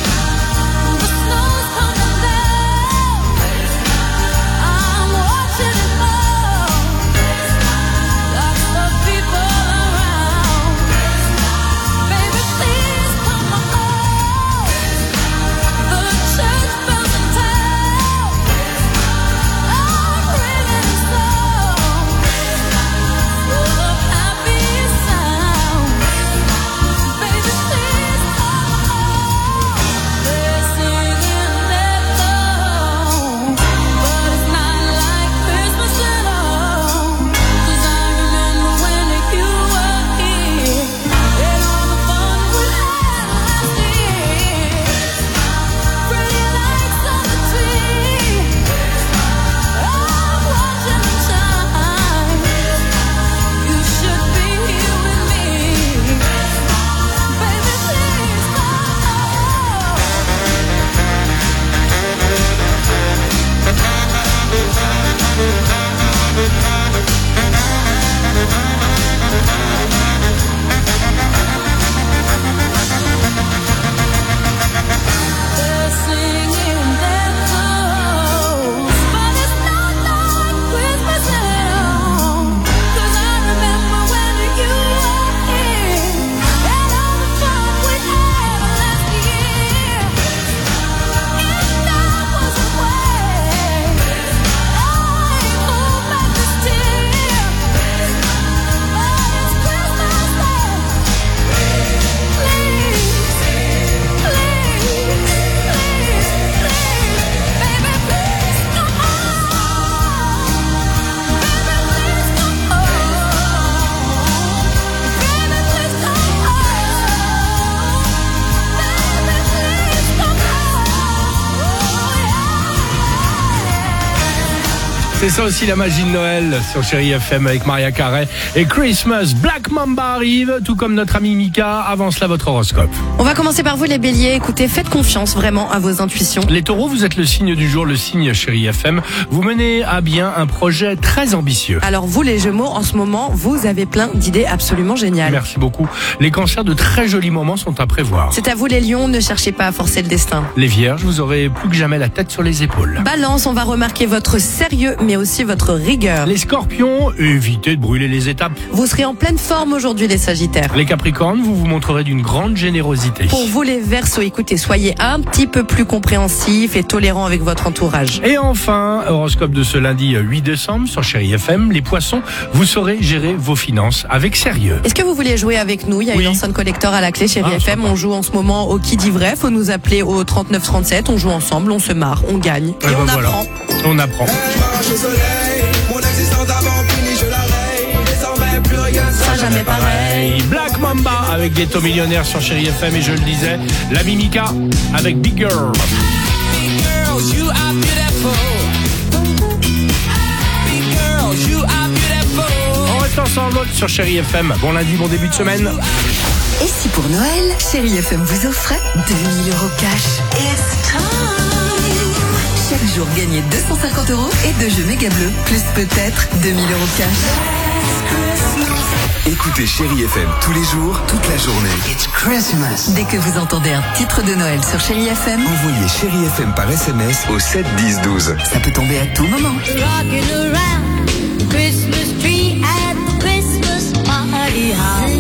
C'est ça aussi la magie de Noël sur Chérie FM avec Mariah Carey et Christmas. Black Mamba arrive, tout comme notre ami Mika. Avant cela, votre horoscope. On va commencer par vous les béliers. Écoutez, faites confiance vraiment à vos intuitions. Les taureaux, vous êtes le signe du jour, le signe Chérie FM. Vous menez à bien un projet très ambitieux. Alors vous les gémeaux, en ce moment, vous avez plein d'idées absolument géniales. Merci beaucoup. Les cancers, de très jolis moments sont à prévoir. C'est à vous les lions, ne cherchez pas à forcer le destin. Les vierges, vous aurez plus que jamais la tête sur les épaules. Balance, on va remarquer votre sérieux mais aussi votre rigueur. Les scorpions, évitez de brûler les étapes. Vous serez en pleine forme aujourd'hui les sagittaires. Les capricornes, vous vous montrerez d'une grande générosité. Pour vous les verseaux, écoutez, soyez un petit peu plus compréhensifs et tolérants avec votre entourage. Et enfin, horoscope de ce lundi 8 décembre sur Chérie FM, les poissons, vous saurez gérer vos finances avec sérieux. Est-ce que vous voulez jouer avec nous ? Il y a une enceinte collector à la clé Chérie FM, on joue en ce moment au qui dit vrai, faut nous appeler au 39 37, on joue ensemble, on se marre, on gagne et on apprend. On apprend. Mon existence d'avant punie, je la raye. Désormais plus rien sera jamais pareil. Black Mamba avec Ghetto Millionnaire sur Chéri FM et je le disais, la Mimica avec Big Girl. Big girls, you are beautiful. Big girls, you are beautiful. On reste ensemble sur Chéri FM. Bon lundi, bon début de semaine. Et si pour Noël, Chéri FM vous offrait 2000 € cash? It's time. Chaque jour, gagnez 250 € et 2 jeux méga bleus, plus peut-être 2000 € cash. Écoutez Chéri FM tous les jours, toute la journée. It's Christmas. Dès que vous entendez un titre de Noël sur Chéri FM, Envoyez Chéri FM par SMS au 7 10 12. ça peut tomber à tout moment. Rocking around the Christmas tree at the Christmas party hop.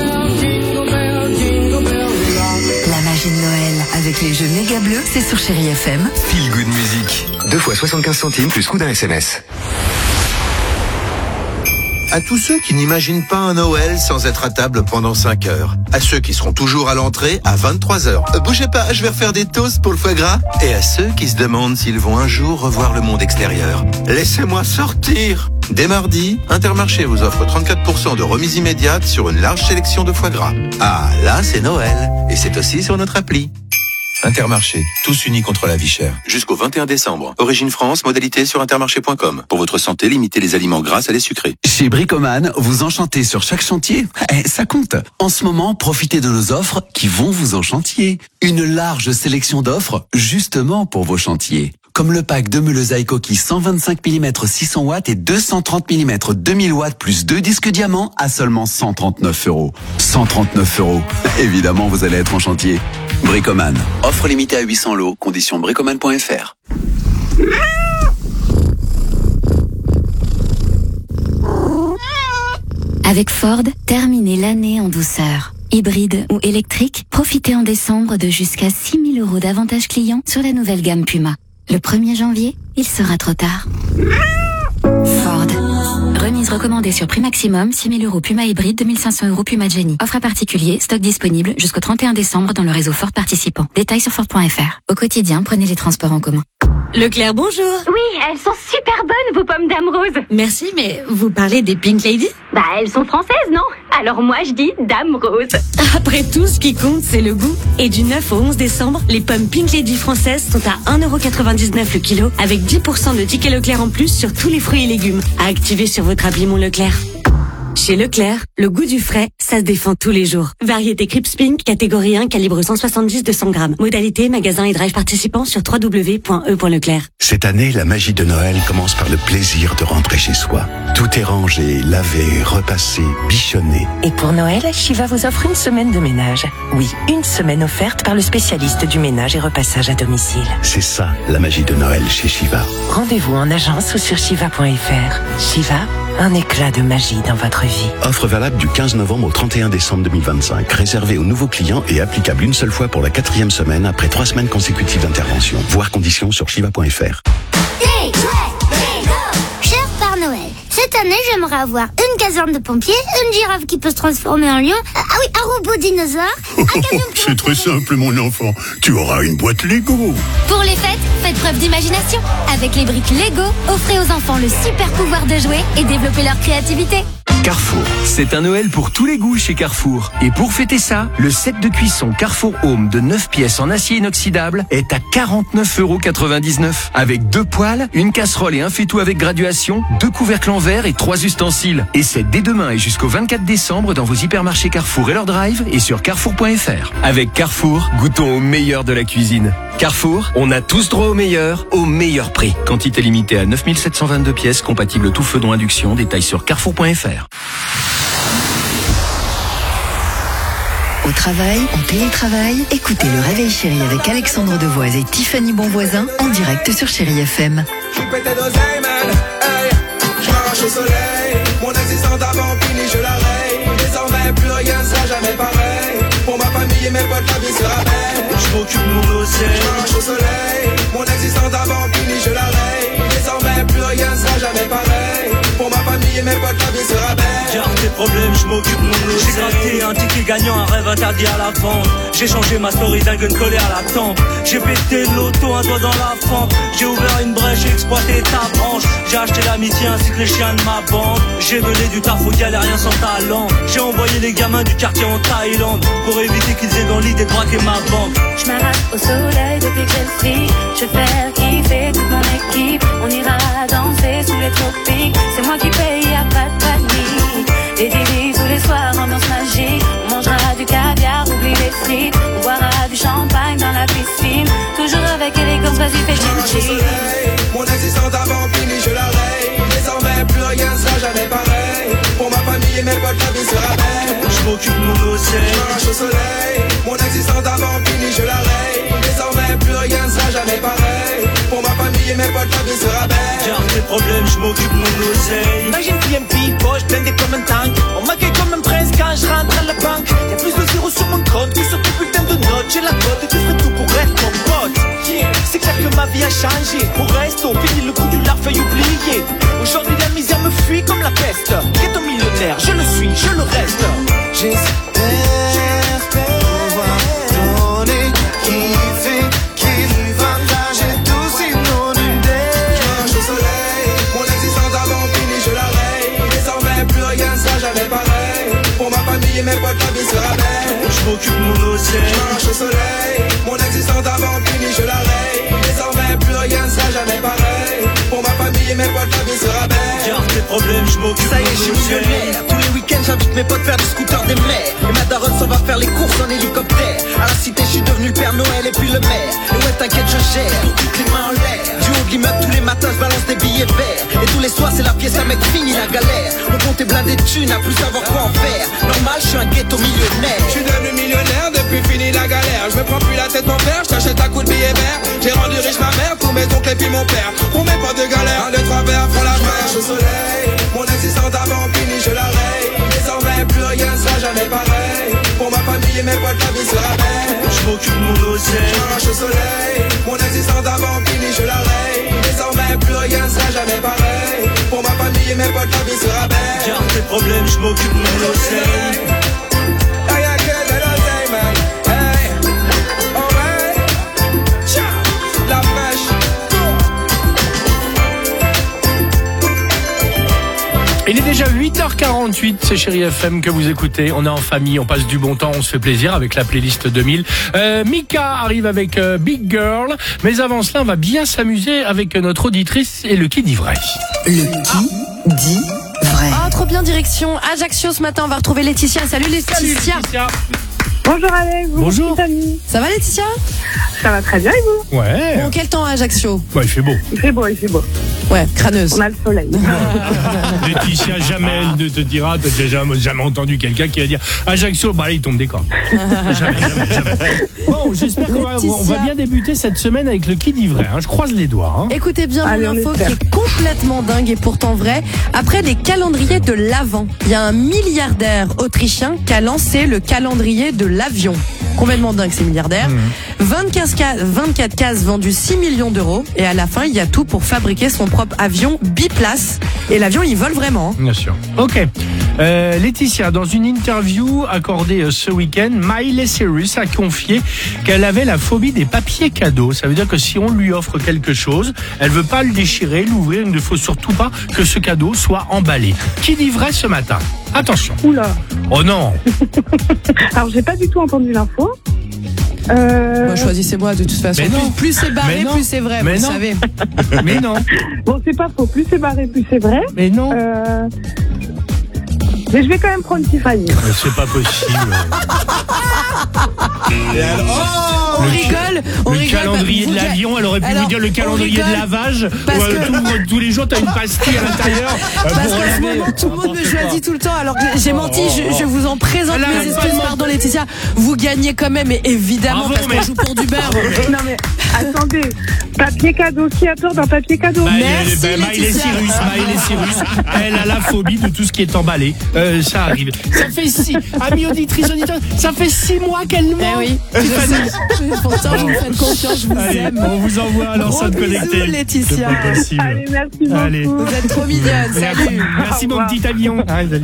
La magie de Noël avec les jeux méga bleus, c'est sur Chéri FM. Feel Good Music. 2 fois 75 centimes plus coût d'un SMS. À tous ceux qui n'imaginent pas un Noël sans être à table pendant 5 heures. À ceux qui seront toujours à l'entrée à 23 heures. Bougez pas, je vais refaire des toasts pour le foie gras. Et à ceux qui se demandent s'ils vont un jour revoir le monde extérieur. Laissez-moi sortir. Dès mardi, Intermarché vous offre 34% de remise immédiate sur une large sélection de foie gras. Ah, là, c'est Noël. Et c'est aussi sur notre appli. Intermarché, tous unis contre la vie chère. Jusqu'au 21 décembre. Origine France, modalité sur intermarché.com. Pour votre santé, limitez les aliments gras à les sucrés. Chez Bricoman, vous enchantez sur chaque chantier. Ça compte. En ce moment, profitez de nos offres qui vont vous enchantier. Une large sélection d'offres justement pour vos chantiers. Comme le pack de meules à coquilles 125 mm 600 watts et 230 mm 2000 watts plus 2 disques diamants à seulement 139 €. 139 €. Évidemment, vous allez être en chantier. Bricoman. Offre limitée à 800 lots. Conditions bricoman.fr. Avec Ford, terminez l'année en douceur. Hybride ou électrique, profitez en décembre de jusqu'à 6 000 € d'avantages clients sur la nouvelle gamme Puma. Le 1er janvier, il sera trop tard. Ford. Remise recommandée sur prix maximum, 6 000 € Puma hybride, 2500 € Puma Jenny. Offre à particulier, stock disponible jusqu'au 31 décembre dans le réseau Ford participant. Détails sur Ford.fr. Au quotidien, prenez les transports en commun. Leclerc, bonjour. Oui, elles sont super bonnes, vos pommes Dame Rose. Merci, mais vous parlez des Pink Lady? Bah, elles sont françaises, non? Alors moi, je dis Dame Rose. Après tout, ce qui compte, c'est le goût. Et du 9 au 11 décembre, les pommes Pink Lady françaises sont à 1,99 € le kilo, avec 10% de tickets Leclerc en plus sur tous les fruits et légumes. À activer sur votre appli Mon Leclerc. Chez Leclerc, le goût du frais, ça se défend tous les jours. Variété Crips Pink, catégorie 1, calibre 170-200 grammes. Modalité, magasin et drive participants sur www.e.leclerc. Cette année, la magie de Noël commence par le plaisir de rentrer chez soi. Tout est rangé, lavé, repassé, bichonné. Et pour Noël, Shiva vous offre une semaine de ménage. Oui, une semaine offerte par le spécialiste du ménage et repassage à domicile. C'est ça, la magie de Noël chez Shiva. Rendez-vous en agence ou sur shiva.fr. Shiva, un éclat de magie dans votre vie. Offre valable du 15 novembre au 31 décembre 2025. Réservée aux nouveaux clients et applicable une seule fois pour la 4e semaine après 3 semaines consécutives d'intervention. Voir conditions sur shiva.fr. Cher Père Noël, cette année j'aimerais avoir une caserne de pompiers, une girafe qui peut se transformer en lion, un robot dinosaure, un camion pour... C'est très simple mon enfant, tu auras une boîte Lego. Pour les fêtes, faites preuve d'imagination. Avec les briques Lego, offrez aux enfants le super pouvoir de jouer et développer leur créativité. Carrefour, c'est un Noël pour tous les goûts chez Carrefour. Et pour fêter ça, le set de cuisson Carrefour Home de 9 pièces en acier inoxydable est à 49,99 €. Avec 2 poêles, une casserole et un faitout avec graduation, 2 couvercles en verre et 3 ustensiles. Et c'est dès demain et jusqu'au 24 décembre dans vos hypermarchés Carrefour et leur drive et sur carrefour.fr. Avec Carrefour, goûtons au meilleur de la cuisine. Carrefour, on a tous droit au meilleur prix. Quantité limitée à 9722 pièces, compatible tout feu dont induction. Détails sur carrefour.fr. Au travail, en télétravail, écoutez le Réveil Chéri avec Alexandre Devoise et Tiffany Bonvoisin en direct sur Chéri FM. Je marche au soleil, mon existence d'avant fini, je la raye. Désormais plus rien ne sera jamais pareil. Pour ma famille et mes potes la vie sera belle. Je m'occupe de mon océan. Je marche au soleil, mon existence d'avant fini, je la raye. Désormais plus rien ne sera jamais pareil. Pour ma famille et mes potes la vie sera belle. Garde tes problèmes, je m'occupe de mon océan. J'ai gratté un ticket gagnant, un rêve interdit à la vente. J'ai changé ma story d'un gun collé à la tempe. J'ai pété l'auto, un doigt dans la fente. J'ai ouvert une brèche j'ai exploité ta branche. J'ai acheté l'amitié ainsi que les chiens de ma bande. J'ai mené du taf au galérien sans talent. J'ai envoyé les gamins du quartier en Thaïlande pour éviter qu'ils aient dans l'idée de braquer ma banque. Je m'arrache au soleil depuis que j'ai le fric. Je vais faire kiffer toute mon équipe. On ira danser sous les tropiques. C'est moi qui paye, y'a pas de panique. Des délits tous les soirs, ambiance magique. On mangera du caviar, oublie les frites. On boira du champagne dans la piscine. Toujours avec élégance, vas-y fais chill. Mon existence d'avant fini, je la raye. Désormais plus rien ne sera jamais pareil. Pour ma famille et mes potes, la vie sera belle. Je m'occupe de mon océan. Je marche au soleil. Mon existence d'avant fini, je la raye. Désormais plus rien ne sera jamais pareil. Pour ma famille et mes potes, la vie sera belle. Garde tes problèmes, je m'occupe de mon océan. Imagine PMP, poche blindé comme un tank. On m'accueille comme un prince quand je rentre à la banque. Y'a plus de zéro sur mon compte que sur tes putains de notes. J'ai la cote et tu ferais tout pour être mon pote. C'est clair que ma vie a changé. Au resto, fini le coup du larfeuille oublié. Aujourd'hui la misère me fuit comme la peste. Ghetto millionnaire, je le suis, je le reste. J'espère pouvoir donner, kiffer, partager tout sinon d'une dette. Je marche au soleil, mon existence d'avant fini, je la raye. Désormais plus rien ne sera jamais pareil. Pour ma famille et mes potes, la vie sera belle. Je m'occupe de mon océan. Je marche au soleil, mon existence d'avant fini, je la raye. Désormais plus rien ne sera jamais pareil. Pour ma famille et mes potes, la vie sera belle. Garde tes problèmes, je m'occupe de Ça y est, mon je suis océan. millionnaire. Tous les week-ends, j'invite mes potes faire du scooter des mers. Et ma daronne s'en va faire les courses en hélicoptère. À la cité, je suis devenu le Père Noël et puis le maire. Et ouais, t'inquiète, je gère. Pour toutes les mains en l'air. Du haut de l'immeuble, tous les matins, je balance des billets verts. Et tous les soirs, c'est la pièce à mec, fini la galère. Mon compte est blindé de thunes, à plus savoir quoi en faire. Normal, je suis un ghetto millionnaire. Je suis devenu millionnaire depuis fini la galère. Je me prends plus la tête mon père, je t'achète un coup de billet vert. J'ai rendu riche ma mère, tous mes oncles et puis mon père. Pour mes potes de galère, un, deux, trois verres pour la mer. Je soleil, mon existence d'avant fini, je la raye. Désormais plus rien ne sera jamais pareil. Pour ma famille et mes potes, la vie sera belle. Je m'occupe de mon océan. Je marche au soleil, mon existence d'avant fini, je la raye. Désormais plus rien ne sera jamais pareil. Pour ma famille et mes potes, la vie sera belle. Garde tes problèmes, je m'occupe de mon océan. Il est déjà 8h48, c'est Chérie FM que vous écoutez. On est en famille, on passe du bon temps, on se fait plaisir avec la playlist 2000. Mika arrive avec Big Girl. Mais avant cela, on va bien s'amuser avec notre auditrice et le qui dit vrai. Le qui dit vrai. Ah, trop bien, direction Ajaccio ce matin. On va retrouver Laetitia. Salut Laetitia. Salut Laetitia. Bonjour Alex. Bonjour. Ça va Laetitia? Ça va très bien et vous? Ouais. Bon, quel temps à Ajaccio? Ouais, il fait beau. Il fait beau, il fait beau. Ouais, crâneuse. On a le soleil. Laetitia, jamais elle ne te dira, t'as jamais entendu quelqu'un qui va dire Ajaccio, bah là il tombe des corps. Jamais. Bon, j'espère qu'on va bien débuter cette semaine avec le qui dit vrai. Hein. Je croise les doigts. Hein. Écoutez bien Allez, mon on info qui espère. est complètement dingue et pourtant vrai. Après les calendriers de l'Avent, il y a un milliardaire autrichien qui a lancé le calendrier de l'avion. Complètement dingue ces milliardaires. 24 cases vendues 6 millions d'euros et à la fin il y a tout pour fabriquer son propre avion biplace et l'avion il vole vraiment. Bien sûr. Ok. Laetitia, dans une interview accordée ce week-end, Miley Cyrus a confié qu'elle avait la phobie des papiers cadeaux. Ça veut dire que si on lui offre quelque chose, elle veut pas le déchirer, l'ouvrir. Il ne faut surtout pas que ce cadeau soit emballé. Qui dit vrai ce matin? Attention. Oula. Oh non. Alors j'ai pas du tout entendu l'info. Bon, choisissez-moi de toute façon. Mais non. Plus c'est barré, Mais non. plus c'est vrai. Mais vous non. savez. Mais non. Bon, c'est pas faux. Plus c'est barré, plus c'est vrai. Mais non. Mais je vais quand même prendre Tiffany. Mais c'est pas possible. On rigole. Le calendrier de Vous- l'avion, elle aurait pu Alors, vous dire le on calendrier de rigole lavage. parce Où, que- tous les jours, t'as une pastille à l'intérieur. Parce pour qu'en ce laver. moment, tout le monde me choisit tout le temps. Alors que j'ai menti, je vous en présente Elle mes arrête pas excuses. de mentir. Pardon, Laetitia. Vous gagnez quand même, et évidemment, Bravo, parce qu'on mais- joue pour du beurre. Non mais attendez, papier cadeau, qui a peur d'un papier cadeau? Merci, Miley Laetitia. Cyrus, elle a la phobie de tout ce qui est emballé. Ça arrive. Ça fait amis auditrices, auditeurs, ça fait 6 mois qu'elle ment. Eh oui. Tiffany. Pourtant, vous me faites confiance, je vous Allez, aime. on vous envoie à l'enceinte Gros bisous, connectée. Laetitia. C'est pas possible. Allez, merci beaucoup. Allez. Vous êtes trop mignonne. Salut. Merci mon petit avion.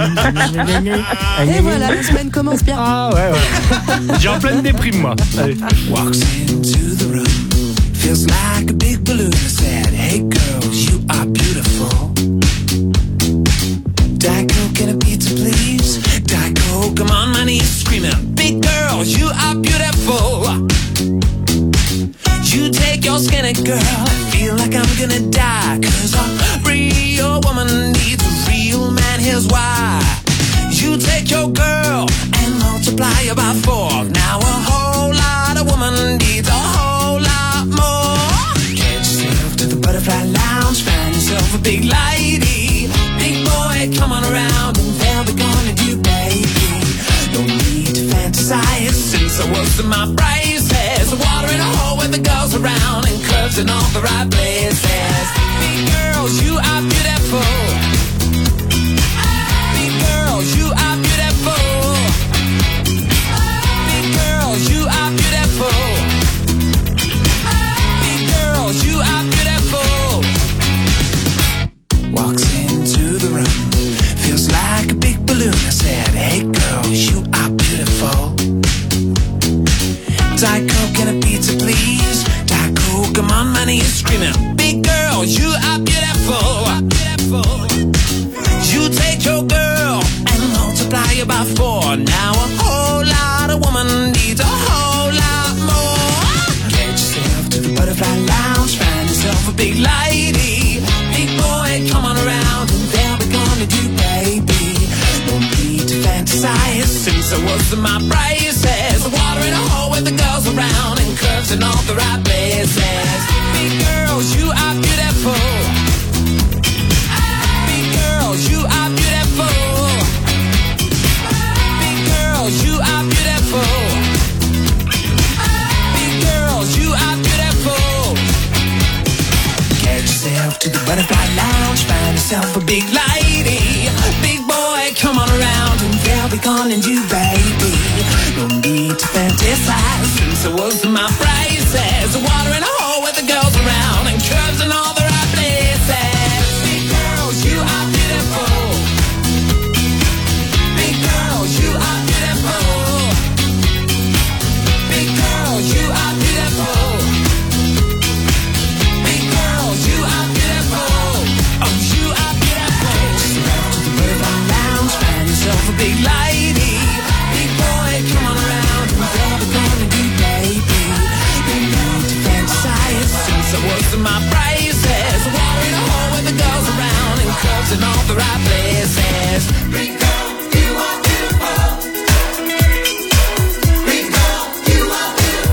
Et voilà, la semaine commence bien. Ah ouais. J'ai en pleine déprime moi. Allez. Walks into the room, feels like a big balloon. I said, hey girl, like I'm gonna die. 'Cause a real woman needs a real man, here's why. You take your girl and multiply her by 4. Now a whole lot of woman needs a whole lot more. Get yourself to the butterfly lounge, find yourself a big lady. Big boy, come on around and they'll be gonna do, baby. No need to fantasize, since I was in my braces. Water in a hole with the girls around and curves in all the right places. Big girls, you are beautiful. Big girls, you are beautiful. Big girls, you are beautiful. Big girls, you are beautiful. Walks into the room, feels like a big balloon. I said, hey girl, you are beautiful. Diet Coke and a pizza, please. Diet Coke, come on, my knees screaming. Big girl, you are beautiful. You take your girl and multiply it by 4. Now a whole lot of woman needs a whole lot more. Get yourself to the butterfly lounge, find yourself a big lady. Big boy, come on around and they'll be gonna do, baby. No need to fantasize, since I was in my braces. Water in a hole with the girls around and curves in all the right places. Big girls, you are beautiful. Big girls, you are beautiful. Big girls, you are beautiful. Big girls, you are beautiful. Get yourself to the butterfly lounge, find yourself a big lady. Big boy, come on around and they'll be calling you, baby. No need to fantasize, since I was in my braces. Water in a hole with the girls around and curves in all the right places. Big girls, you are beautiful. Big girls, you are beautiful. Big girls, you are beautiful. Big girls, you are beautiful. Oh, you are beautiful. Just around to the butterfly lounge, find yourself a big lady. Big boy, come on around and they'll be gonna do, baby. No need to fantasize, since I was in my braces. Water in a hole with the girls around and curves in all the right places. Big girl, you are beautiful. Big girl, you are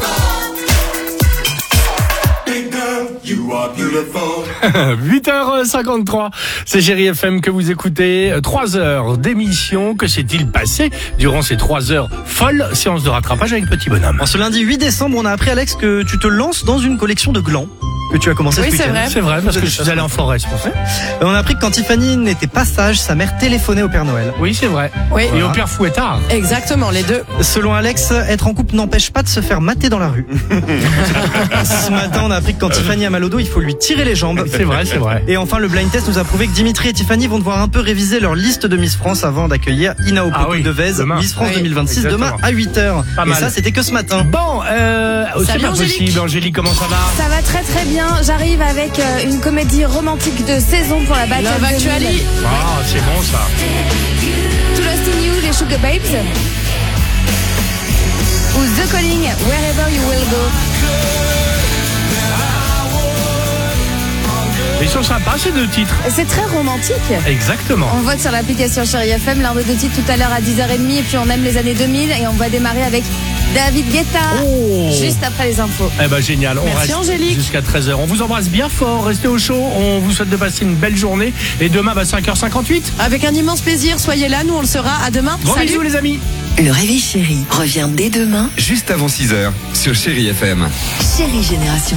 beautiful. Big girl, you are beautiful. 8h53, c'est Chérie FM que vous écoutez. 3 heures d'émission. Que s'est-il passé durant ces 3 heures folles? Séance de rattrapage avec Petit Bonhomme. En ce lundi 8 décembre, on a appris, Alex, que tu te lances dans une collection de glands que tu as commencé ce week-end. C'est vrai, parce que je suis allé en forêt, c'est pour ça. On a appris que quand Tiffany n'était pas sage, sa mère téléphonait au Père Noël. Oui, c'est vrai. Oui. Et au Père Fouettard. Exactement, les deux. Selon Alex, être en couple n'empêche pas de se faire mater dans la rue. Ce matin, on a appris que quand Tiffany a mal au dos, il faut lui tirer les jambes. C'est vrai, c'est vrai. Et enfin, le blind test nous a prouvé que Dimitri et Tiffany vont devoir un peu réviser leur liste de Miss France avant d'accueillir Ina Opoku de Vez, Miss France 2026, demain à 8h. Et ça, c'était que ce matin. Bon, c'est pas possible. Angélique, comment ça va? Ça va très très bien. J'arrive avec une comédie romantique de saison pour la bataille. Love Actually. Ah, c'est bon ça. To Lost in You, les Sugar Babes. Ou The Calling, Wherever You Will Go. Ils sont sympas ces deux titres. C'est très romantique. Exactement. On vote sur l'application Chérie FM, l'un des deux titres tout à l'heure à 10h30. Et puis on aime les années 2000 et on va démarrer avec David Guetta. Juste après les infos. Eh ben génial. On Merci reste Angélique. jusqu'à 13h. On vous embrasse bien fort. Restez au chaud. On vous souhaite de passer une belle journée. Et demain, 5h58. Avec un immense plaisir. Soyez là. Nous, on le sera. À demain. Gros Salut. bisous les amis. Le Réveil Chéri revient dès demain. Juste avant 6h sur Chérie FM. Chérie Génération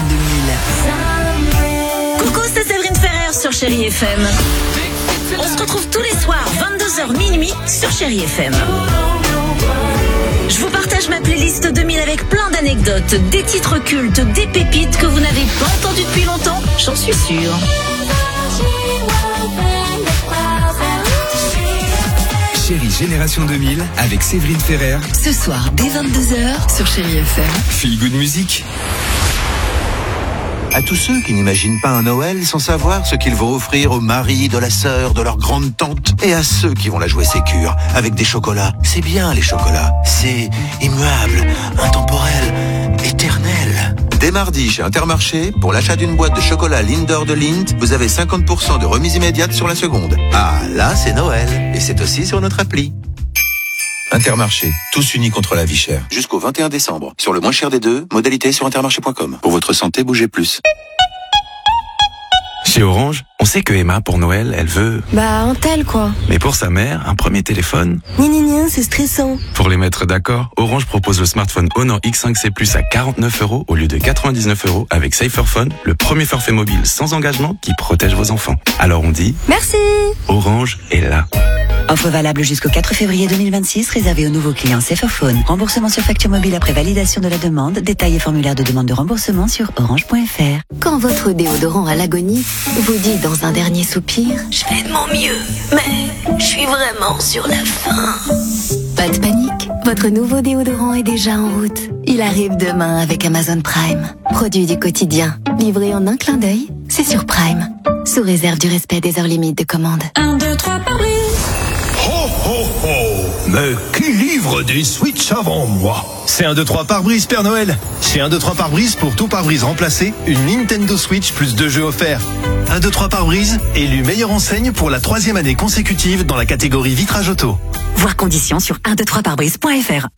2000. Coucou, c'est Séverine Ferrer sur Chérie FM. On se retrouve tous les soirs, 22h minuit, sur Chérie FM. Je vous partage ma playlist 2000 avec plein d'anecdotes, des titres cultes, des pépites que vous n'avez pas entendues depuis longtemps, j'en suis sûre. Chérie Génération 2000 avec Séverine Ferrer. Ce soir, dès 22h, sur Chérie FM. Feel Good Music. À tous ceux qui n'imaginent pas un Noël sans savoir ce qu'ils vont offrir au mari de la sœur de leur grande tante, et à ceux qui vont la jouer sécure avec des chocolats. C'est bien les chocolats, c'est immuable, intemporel, éternel. Dès mardi, chez Intermarché, pour l'achat d'une boîte de chocolat Linder de Lindt, vous avez 50% de remise immédiate sur la seconde. Ah, là, c'est Noël. Et c'est aussi sur notre appli. Intermarché, tous unis contre la vie chère. Jusqu'au 21 décembre. Sur le moins cher des deux, modalité sur intermarché.com. Pour votre santé, bougez plus. Chez Orange, on sait que Emma, pour Noël, elle veut... Bah, un tel, quoi. Mais pour sa mère, un premier téléphone. C'est stressant. Pour les mettre d'accord, Orange propose le smartphone Honor X5C Plus à 49 € au lieu de 99 € avec Saferphone, le premier forfait mobile sans engagement qui protège vos enfants. Alors on dit... Merci. Orange est là. Offre valable jusqu'au 4 février 2026, réservée aux nouveaux clients Saferphone. Remboursement sur facture mobile après validation de la demande. Détails et formulaire de demande de remboursement sur orange.fr. Quand votre déodorant à l'agonie vous dit dans un dernier soupir « Je fais de mon mieux, mais je suis vraiment sur la fin ». Pas de panique, votre nouveau déodorant est déjà en route. Il arrive demain avec Amazon Prime. Produit du quotidien, livré en un clin d'œil, c'est sur Prime. Sous réserve du respect des heures limites de commande. 1, 2, 3, Paris. Ho, ho, ho. Mais qui livre des Switch avant moi? C'est 1, 2, 3 pare-brise Père Noël. Chez 1, 2, 3 pare-brise, pour tout pare-brise remplacé, une Nintendo Switch plus 2 jeux offerts. 1, 2, 3 pare-brise, élu meilleure enseigne pour la 3e année consécutive dans la catégorie vitrage auto. Voir conditions sur 123pare-brise.fr.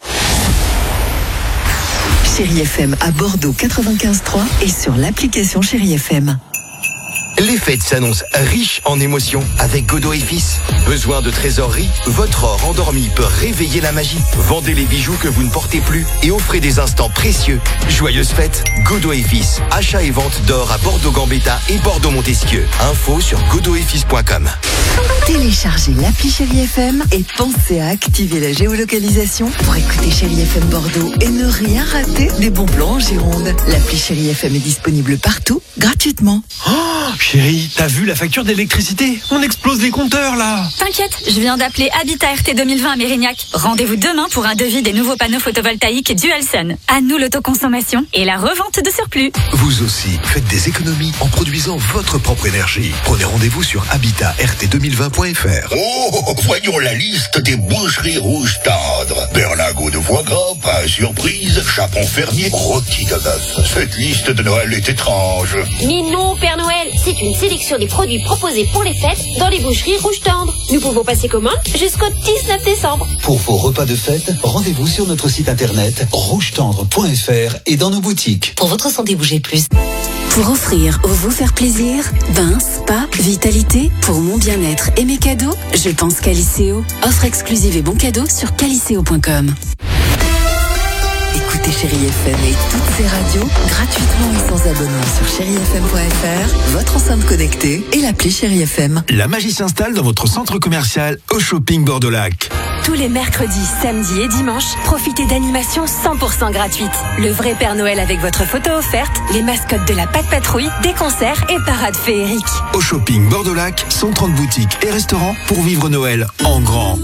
Chérie FM à Bordeaux 95.3 et sur l'application Chérie FM. Les fêtes s'annoncent riches en émotions avec Godot et Fils. Besoin de trésorerie? Votre or endormi peut réveiller la magie. Vendez les bijoux que vous ne portez plus et offrez des instants précieux. Joyeuses fêtes, Godot et Fils. Achat et vente d'or à Bordeaux-Gambetta et Bordeaux-Montesquieu. Info sur godotsetfils.com. Téléchargez l'appli Chérie FM et pensez à activer la géolocalisation pour écouter Chérie FM Bordeaux et ne rien rater des bons plans en Gironde. L'appli Chérie FM est disponible partout, gratuitement. Oh, chérie, t'as vu la facture d'électricité? On explose les compteurs, là. T'inquiète, je viens d'appeler Habitat RT 2020 à Mérignac. Rendez-vous demain pour un devis des nouveaux panneaux photovoltaïques Dualsun. À nous l'autoconsommation et la revente de surplus. Vous aussi, faites des économies en produisant votre propre énergie. Prenez rendez-vous sur habitatrt2020.fr. Oh, voyons la liste des boucheries rouges tendres. Berlingot de foie gras, pain surprise, chapon fermier, rôti de bœuf. Cette liste de Noël est étrange. Mais non, Père Noël, c'est une sélection des produits proposés pour les fêtes dans les boucheries rouges tendres. Nous pouvons passer commande jusqu'au 19 décembre. Pour vos repas de fête, rendez-vous sur notre site internet rougetendre.fr et dans nos boutiques. Pour votre santé, bougez plus. Pour offrir ou vous faire plaisir, bain, spa, vitalité, pour mon bien-être et mes cadeaux, je pense Caliceo. Offre exclusive et bons cadeaux sur caliceo.com. Écoutez Chérie FM et toutes ses radios gratuitement et sans abonnement sur chérifm.fr, votre enceinte connectée et l'appli Chérie FM. La magie s'installe dans votre centre commercial au Shopping Bordeaux-Lac. Tous les mercredis, samedis et dimanches, profitez d'animations 100% gratuites. Le vrai Père Noël avec votre photo offerte, les mascottes de la Pâte Patrouille, des concerts et parades féeriques. Au Shopping Bordeaux-Lac, 130 boutiques et restaurants pour vivre Noël en grand.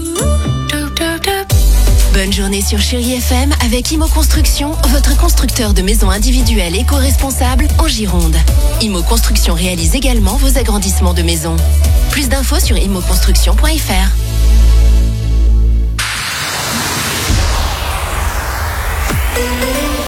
Bonne journée sur Chérie FM avec Imo Construction, votre constructeur de maisons individuelles éco-responsables en Gironde. Imo Construction réalise également vos agrandissements de maisons. Plus d'infos sur imoconstruction.fr.